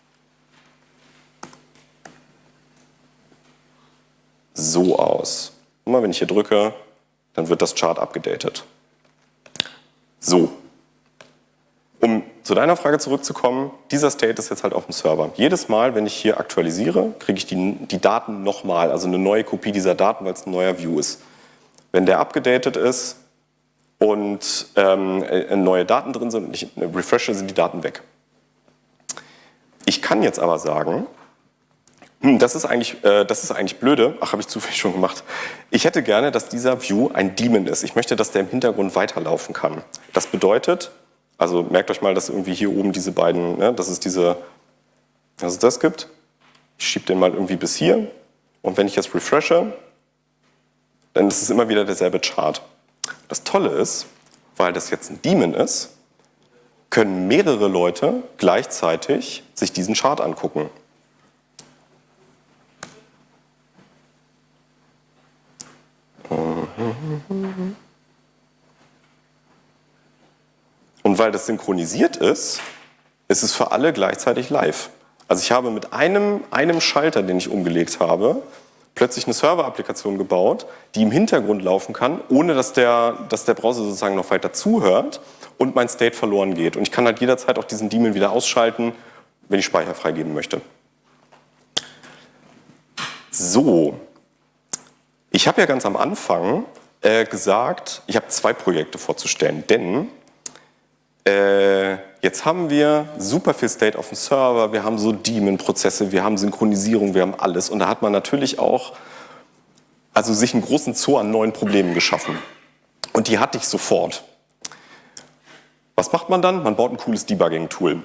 so aus. Immer wenn ich hier drücke, dann wird das Chart abgedatet. So. Um zu deiner Frage zurückzukommen, dieser State ist jetzt halt auf dem Server. Jedes Mal, wenn ich hier aktualisiere, kriege ich die Daten nochmal, also eine neue Kopie dieser Daten, weil es ein neuer View ist. Wenn der abgedatet ist und neue Daten drin sind und ich refreshe, sind die Daten weg. Ich kann jetzt aber sagen, das ist eigentlich blöde. Ach, habe ich zufällig schon gemacht. Ich hätte gerne, dass dieser View ein Daemon ist. Ich möchte, dass der im Hintergrund weiterlaufen kann. Das bedeutet, also merkt euch mal, dass irgendwie hier oben diese beiden, ne, dass es das gibt. Ich schiebe den mal irgendwie bis hier. Und wenn ich jetzt refreshe, dann ist es immer wieder derselbe Chart. Das Tolle ist, weil das jetzt ein Daemon ist, können mehrere Leute gleichzeitig sich diesen Chart angucken. Und weil das synchronisiert ist, ist es für alle gleichzeitig live. Also ich habe mit einem Schalter, den ich umgelegt habe, plötzlich eine Server-Applikation gebaut, die im Hintergrund laufen kann, ohne dass der Browser sozusagen noch weiter zuhört und mein State verloren geht. Und ich kann halt jederzeit auch diesen Daemon wieder ausschalten, wenn ich Speicher freigeben möchte. So, ich habe ja ganz am Anfang gesagt, ich habe 2 Projekte vorzustellen, denn jetzt haben wir super viel State auf dem Server, wir haben so Daemon-Prozesse, wir haben Synchronisierung, wir haben alles. Und da hat man natürlich auch sich einen großen Zoo an neuen Problemen geschaffen. Und die hatte ich sofort. Was macht man dann? Man baut ein cooles Debugging-Tool.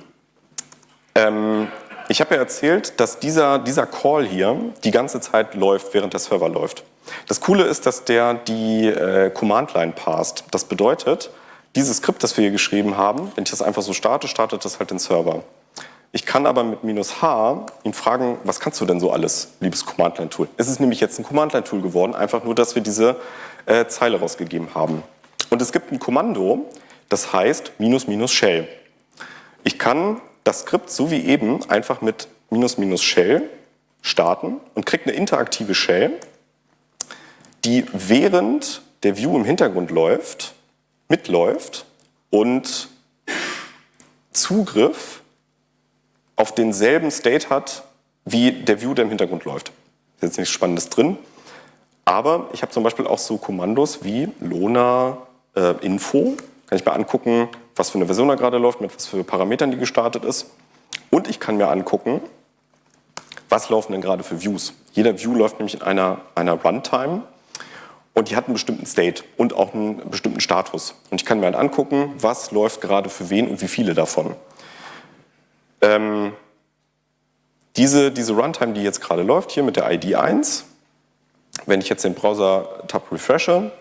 Ich habe ja erzählt, dass dieser Call hier die ganze Zeit läuft, während der Server läuft. Das Coole ist, dass der die Command-Line parst. Das bedeutet, dieses Skript, das wir hier geschrieben haben, wenn ich das einfach so starte, startet das halt den Server. Ich kann aber mit -h ihn fragen, was kannst du denn so alles, liebes Command-Line-Tool? Es ist nämlich jetzt ein Command-Line-Tool geworden, einfach nur, dass wir diese Zeile rausgegeben haben. Und es gibt ein Kommando, das heißt --shell. Ich kann das Skript so wie eben einfach mit --shell starten und kriege eine interaktive Shell, die während der View im Hintergrund mitläuft und Zugriff auf denselben State hat, wie der View, der im Hintergrund läuft. Ist jetzt nichts Spannendes drin, aber ich habe zum Beispiel auch so Kommandos wie Lona Info. Kann ich mir angucken, was für eine Version da gerade läuft, mit was für Parametern die gestartet ist. Und ich kann mir angucken, was laufen denn gerade für Views. Jeder View läuft nämlich in einer Runtime. Und die hat einen bestimmten State und auch einen bestimmten Status. Und ich kann mir dann angucken, was läuft gerade für wen und wie viele davon. Diese Runtime, die jetzt gerade läuft, hier mit der ID 1, wenn ich jetzt den Browser-Tab refreshe,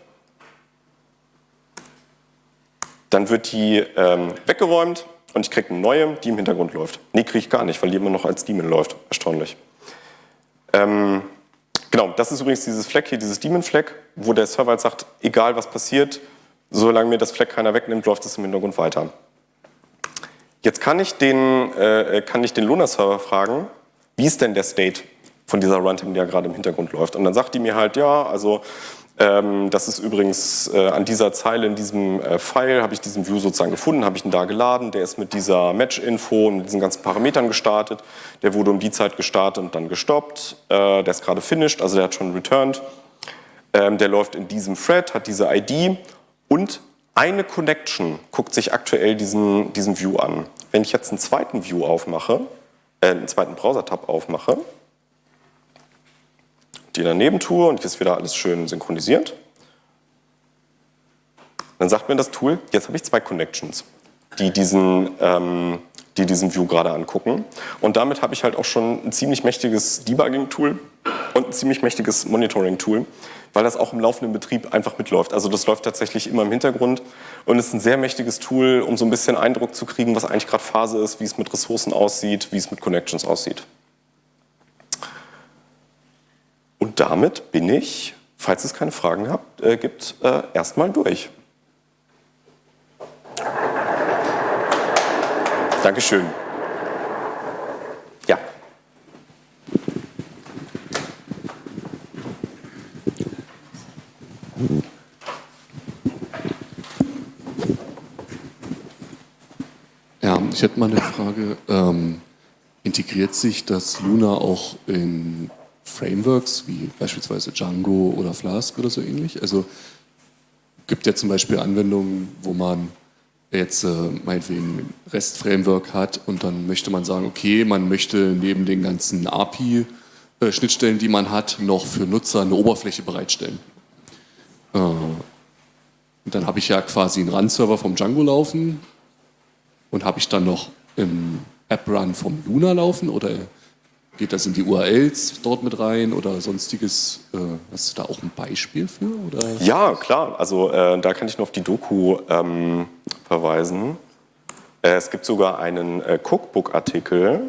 dann wird die weggeräumt und ich kriege eine neue, die im Hintergrund läuft. Nee, kriege ich gar nicht, weil die immer noch als Daemon läuft. Erstaunlich. Genau, das ist übrigens dieses Flag hier, dieses Daemon-Flag, wo der Server halt sagt, egal was passiert, solange mir das Flag keiner wegnimmt, läuft es im Hintergrund weiter. Jetzt kann ich den Luna-Server fragen, wie ist denn der State von dieser Runtime, die ja gerade im Hintergrund läuft. Und dann sagt die mir halt, ja, also das ist übrigens an dieser Zeile in diesem File, habe ich diesen View sozusagen gefunden, habe ich ihn da geladen, der ist mit dieser Match-Info und diesen ganzen Parametern gestartet, der wurde um die Zeit gestartet und dann gestoppt, der ist gerade finished, also der hat schon returned, der läuft in diesem Thread, hat diese ID und eine Connection guckt sich aktuell diesen View an. Wenn ich jetzt einen zweiten View aufmache, einen zweiten Browser-Tab aufmache, die daneben tue und jetzt wieder alles schön synchronisiert, dann sagt mir das Tool, jetzt habe ich 2 Connections, die diesen View gerade angucken. Und damit habe ich halt auch schon ein ziemlich mächtiges Debugging-Tool und ein ziemlich mächtiges Monitoring-Tool, weil das auch im laufenden Betrieb einfach mitläuft. Also das läuft tatsächlich immer im Hintergrund und ist ein sehr mächtiges Tool, um so ein bisschen Eindruck zu kriegen, was eigentlich gerade Phase ist, wie es mit Ressourcen aussieht, wie es mit Connections aussieht. Und damit bin ich, falls es keine Fragen gibt, erstmal durch. Dankeschön. Ja. Ja, ich hätte mal eine Frage. Integriert sich das Luna auch in Frameworks wie beispielsweise Django oder Flask oder so ähnlich? Also gibt ja zum Beispiel Anwendungen, wo man jetzt meinetwegen ein REST-Framework hat und dann möchte man sagen, okay, man möchte neben den ganzen API-Schnittstellen, die man hat, noch für Nutzer eine Oberfläche bereitstellen. Und dann habe ich ja quasi einen Run-Server vom Django laufen und habe ich dann noch im App-Run vom Luna laufen oder geht das in die URLs dort mit rein oder sonstiges? Hast du da auch ein Beispiel für? Oder? Ja, klar. Also da kann ich nur auf die Doku verweisen. Es gibt sogar einen Cookbook-Artikel,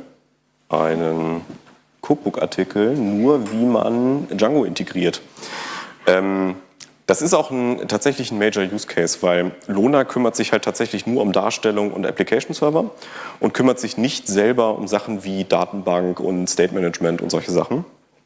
nur wie man Django integriert. Das ist auch tatsächlich ein Major Use Case, weil Luna kümmert sich halt tatsächlich nur um Darstellung und Application Server und kümmert sich nicht selber um Sachen wie Datenbank und State Management und solche Sachen.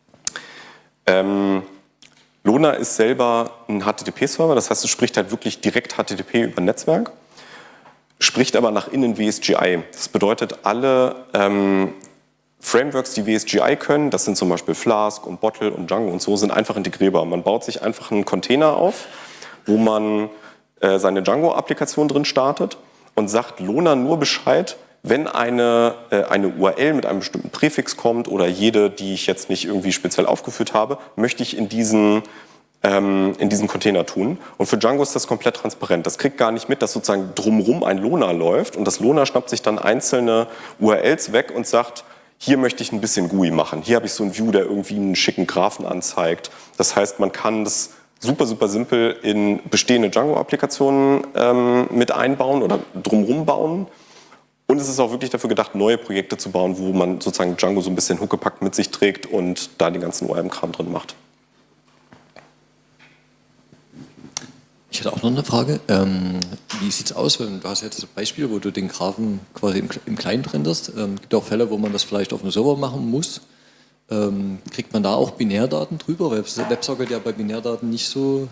Luna ist selber ein HTTP-Server, das heißt, es spricht halt wirklich direkt HTTP über Netzwerk, spricht aber nach innen WSGI. Das bedeutet, alle Frameworks, die WSGI können, das sind zum Beispiel Flask und Bottle und Django und so, sind einfach integrierbar. Man baut sich einfach einen Container auf, wo man seine Django-Applikation drin startet und sagt Luna nur Bescheid, wenn eine URL mit einem bestimmten Präfix kommt oder jede, die ich jetzt nicht irgendwie speziell aufgeführt habe, möchte ich in diesen Container tun. Und für Django ist das komplett transparent. Das kriegt gar nicht mit, dass sozusagen drumherum ein Lona läuft und das Lona schnappt sich dann einzelne URLs weg und sagt, hier möchte ich ein bisschen GUI machen. Hier habe ich so ein View, der irgendwie einen schicken Graphen anzeigt. Das heißt, man kann das super, super simpel in bestehende Django-Applikationen mit einbauen oder drumherum bauen. Und es ist auch wirklich dafür gedacht, neue Projekte zu bauen, wo man sozusagen Django so ein bisschen huckepack mit sich trägt und da den ganzen ORM-Kram drin macht. Ich hätte auch noch eine Frage. Wie sieht es aus, wenn du hast jetzt das Beispiel, wo du den Graphen quasi im Client renderst? Es gibt auch Fälle, wo man das vielleicht auf dem Server machen muss. Kriegt man da auch Binärdaten drüber? Weil WebSocket ja bei Binärdaten nicht so...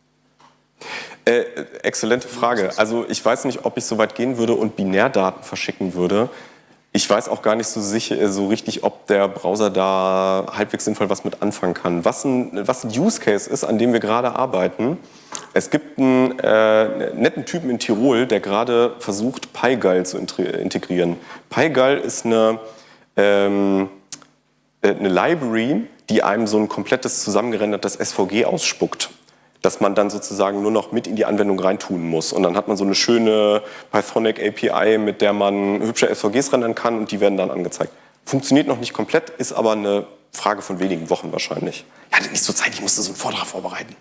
Exzellente Frage. Also ich weiß nicht, ob ich so weit gehen würde und Binärdaten verschicken würde. Ich weiß auch gar nicht so richtig, ob der Browser da halbwegs sinnvoll was mit anfangen kann. Was ein Use Case ist, an dem wir gerade arbeiten. Es gibt einen netten Typen in Tirol, der gerade versucht, PyGull zu integrieren. PyGull ist eine Library, die einem so ein komplettes zusammengerendertes SVG ausspuckt, dass man dann sozusagen nur noch mit in die Anwendung reintun muss. Und dann hat man so eine schöne Pythonic API, mit der man hübsche SVGs rendern kann und die werden dann angezeigt. Funktioniert noch nicht komplett, ist aber eine Frage von wenigen Wochen wahrscheinlich. Ich hatte nicht so Zeit, ich musste so einen Vortrag vorbereiten.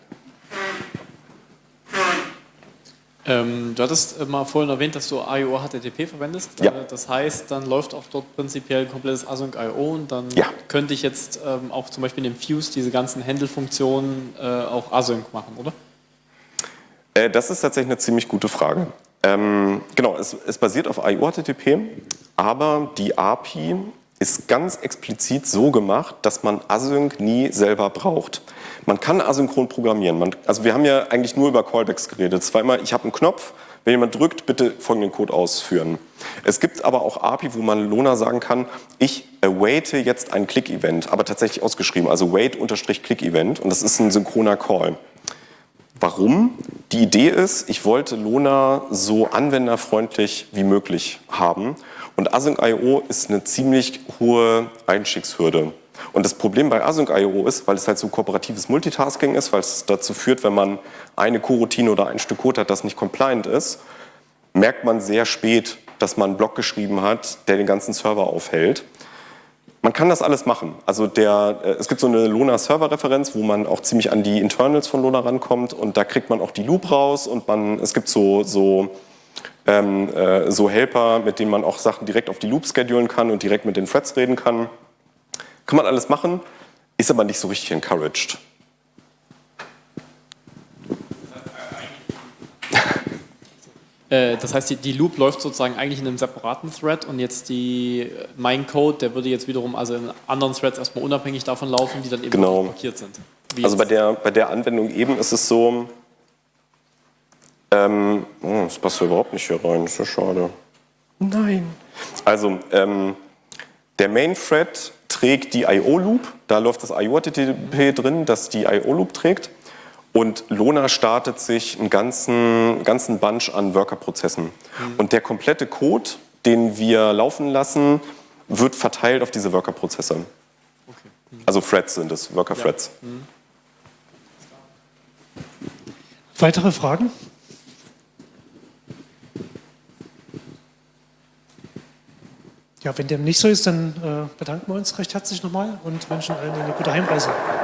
Du hattest mal vorhin erwähnt, dass du IO HTTP verwendest. Ja. Das heißt, dann läuft auch dort prinzipiell ein komplettes Async IO und dann könnte ich jetzt auch zum Beispiel in dem Fuse diese ganzen Handle-Funktionen auch Async machen, oder? Das ist tatsächlich eine ziemlich gute Frage. Genau, es basiert auf IO-HTTP, aber die API ist ganz explizit so gemacht, dass man Async nie selber braucht. Man kann asynchron programmieren. Also wir haben ja eigentlich nur über Callbacks geredet. Zweimal, ich habe einen Knopf, wenn jemand drückt, bitte folgenden Code ausführen. Es gibt aber auch API, wo man Lona sagen kann, ich awaite jetzt ein Click-Event, aber tatsächlich ausgeschrieben, also wait-Click-Event, und das ist ein synchroner Call. Warum? Die Idee ist, ich wollte Lona so anwenderfreundlich wie möglich haben. Und Async.io ist eine ziemlich hohe Einstiegshürde. Und das Problem bei Async.io ist, weil es halt so kooperatives Multitasking ist, weil es dazu führt, wenn man eine Coroutine oder ein Stück Code hat, das nicht compliant ist, merkt man sehr spät, dass man einen Block geschrieben hat, der den ganzen Server aufhält. Man kann das alles machen. Also es gibt so eine Lona-Server-Referenz, wo man auch ziemlich an die Internals von Lona rankommt und da kriegt man auch die Loop raus und es gibt so Helper, mit denen man auch Sachen direkt auf die Loop schedulen kann und direkt mit den Threads reden kann. Kann man alles machen, ist aber nicht so richtig encouraged. Das heißt, die Loop läuft sozusagen eigentlich in einem separaten Thread und jetzt mein Code, der würde jetzt wiederum also in anderen Threads erstmal unabhängig davon laufen, die dann eben blockiert sind. Also bei der Anwendung eben ist es so, das passt ja überhaupt nicht hier rein, das ist ja schade. Nein. Also der Main-Thread trägt die IO-Loop, da läuft das IO-HTTP drin, das die IO-Loop trägt. Und Lona startet sich einen ganzen Bunch an Worker-Prozessen. Und der komplette Code, den wir laufen lassen, wird verteilt auf diese Worker-Prozesse. Okay. Also Threads sind es, Worker-Threads. Ja. Weitere Fragen? Ja, wenn dem nicht so ist, dann bedanken wir uns recht herzlich nochmal und wünschen allen eine gute Heimreise.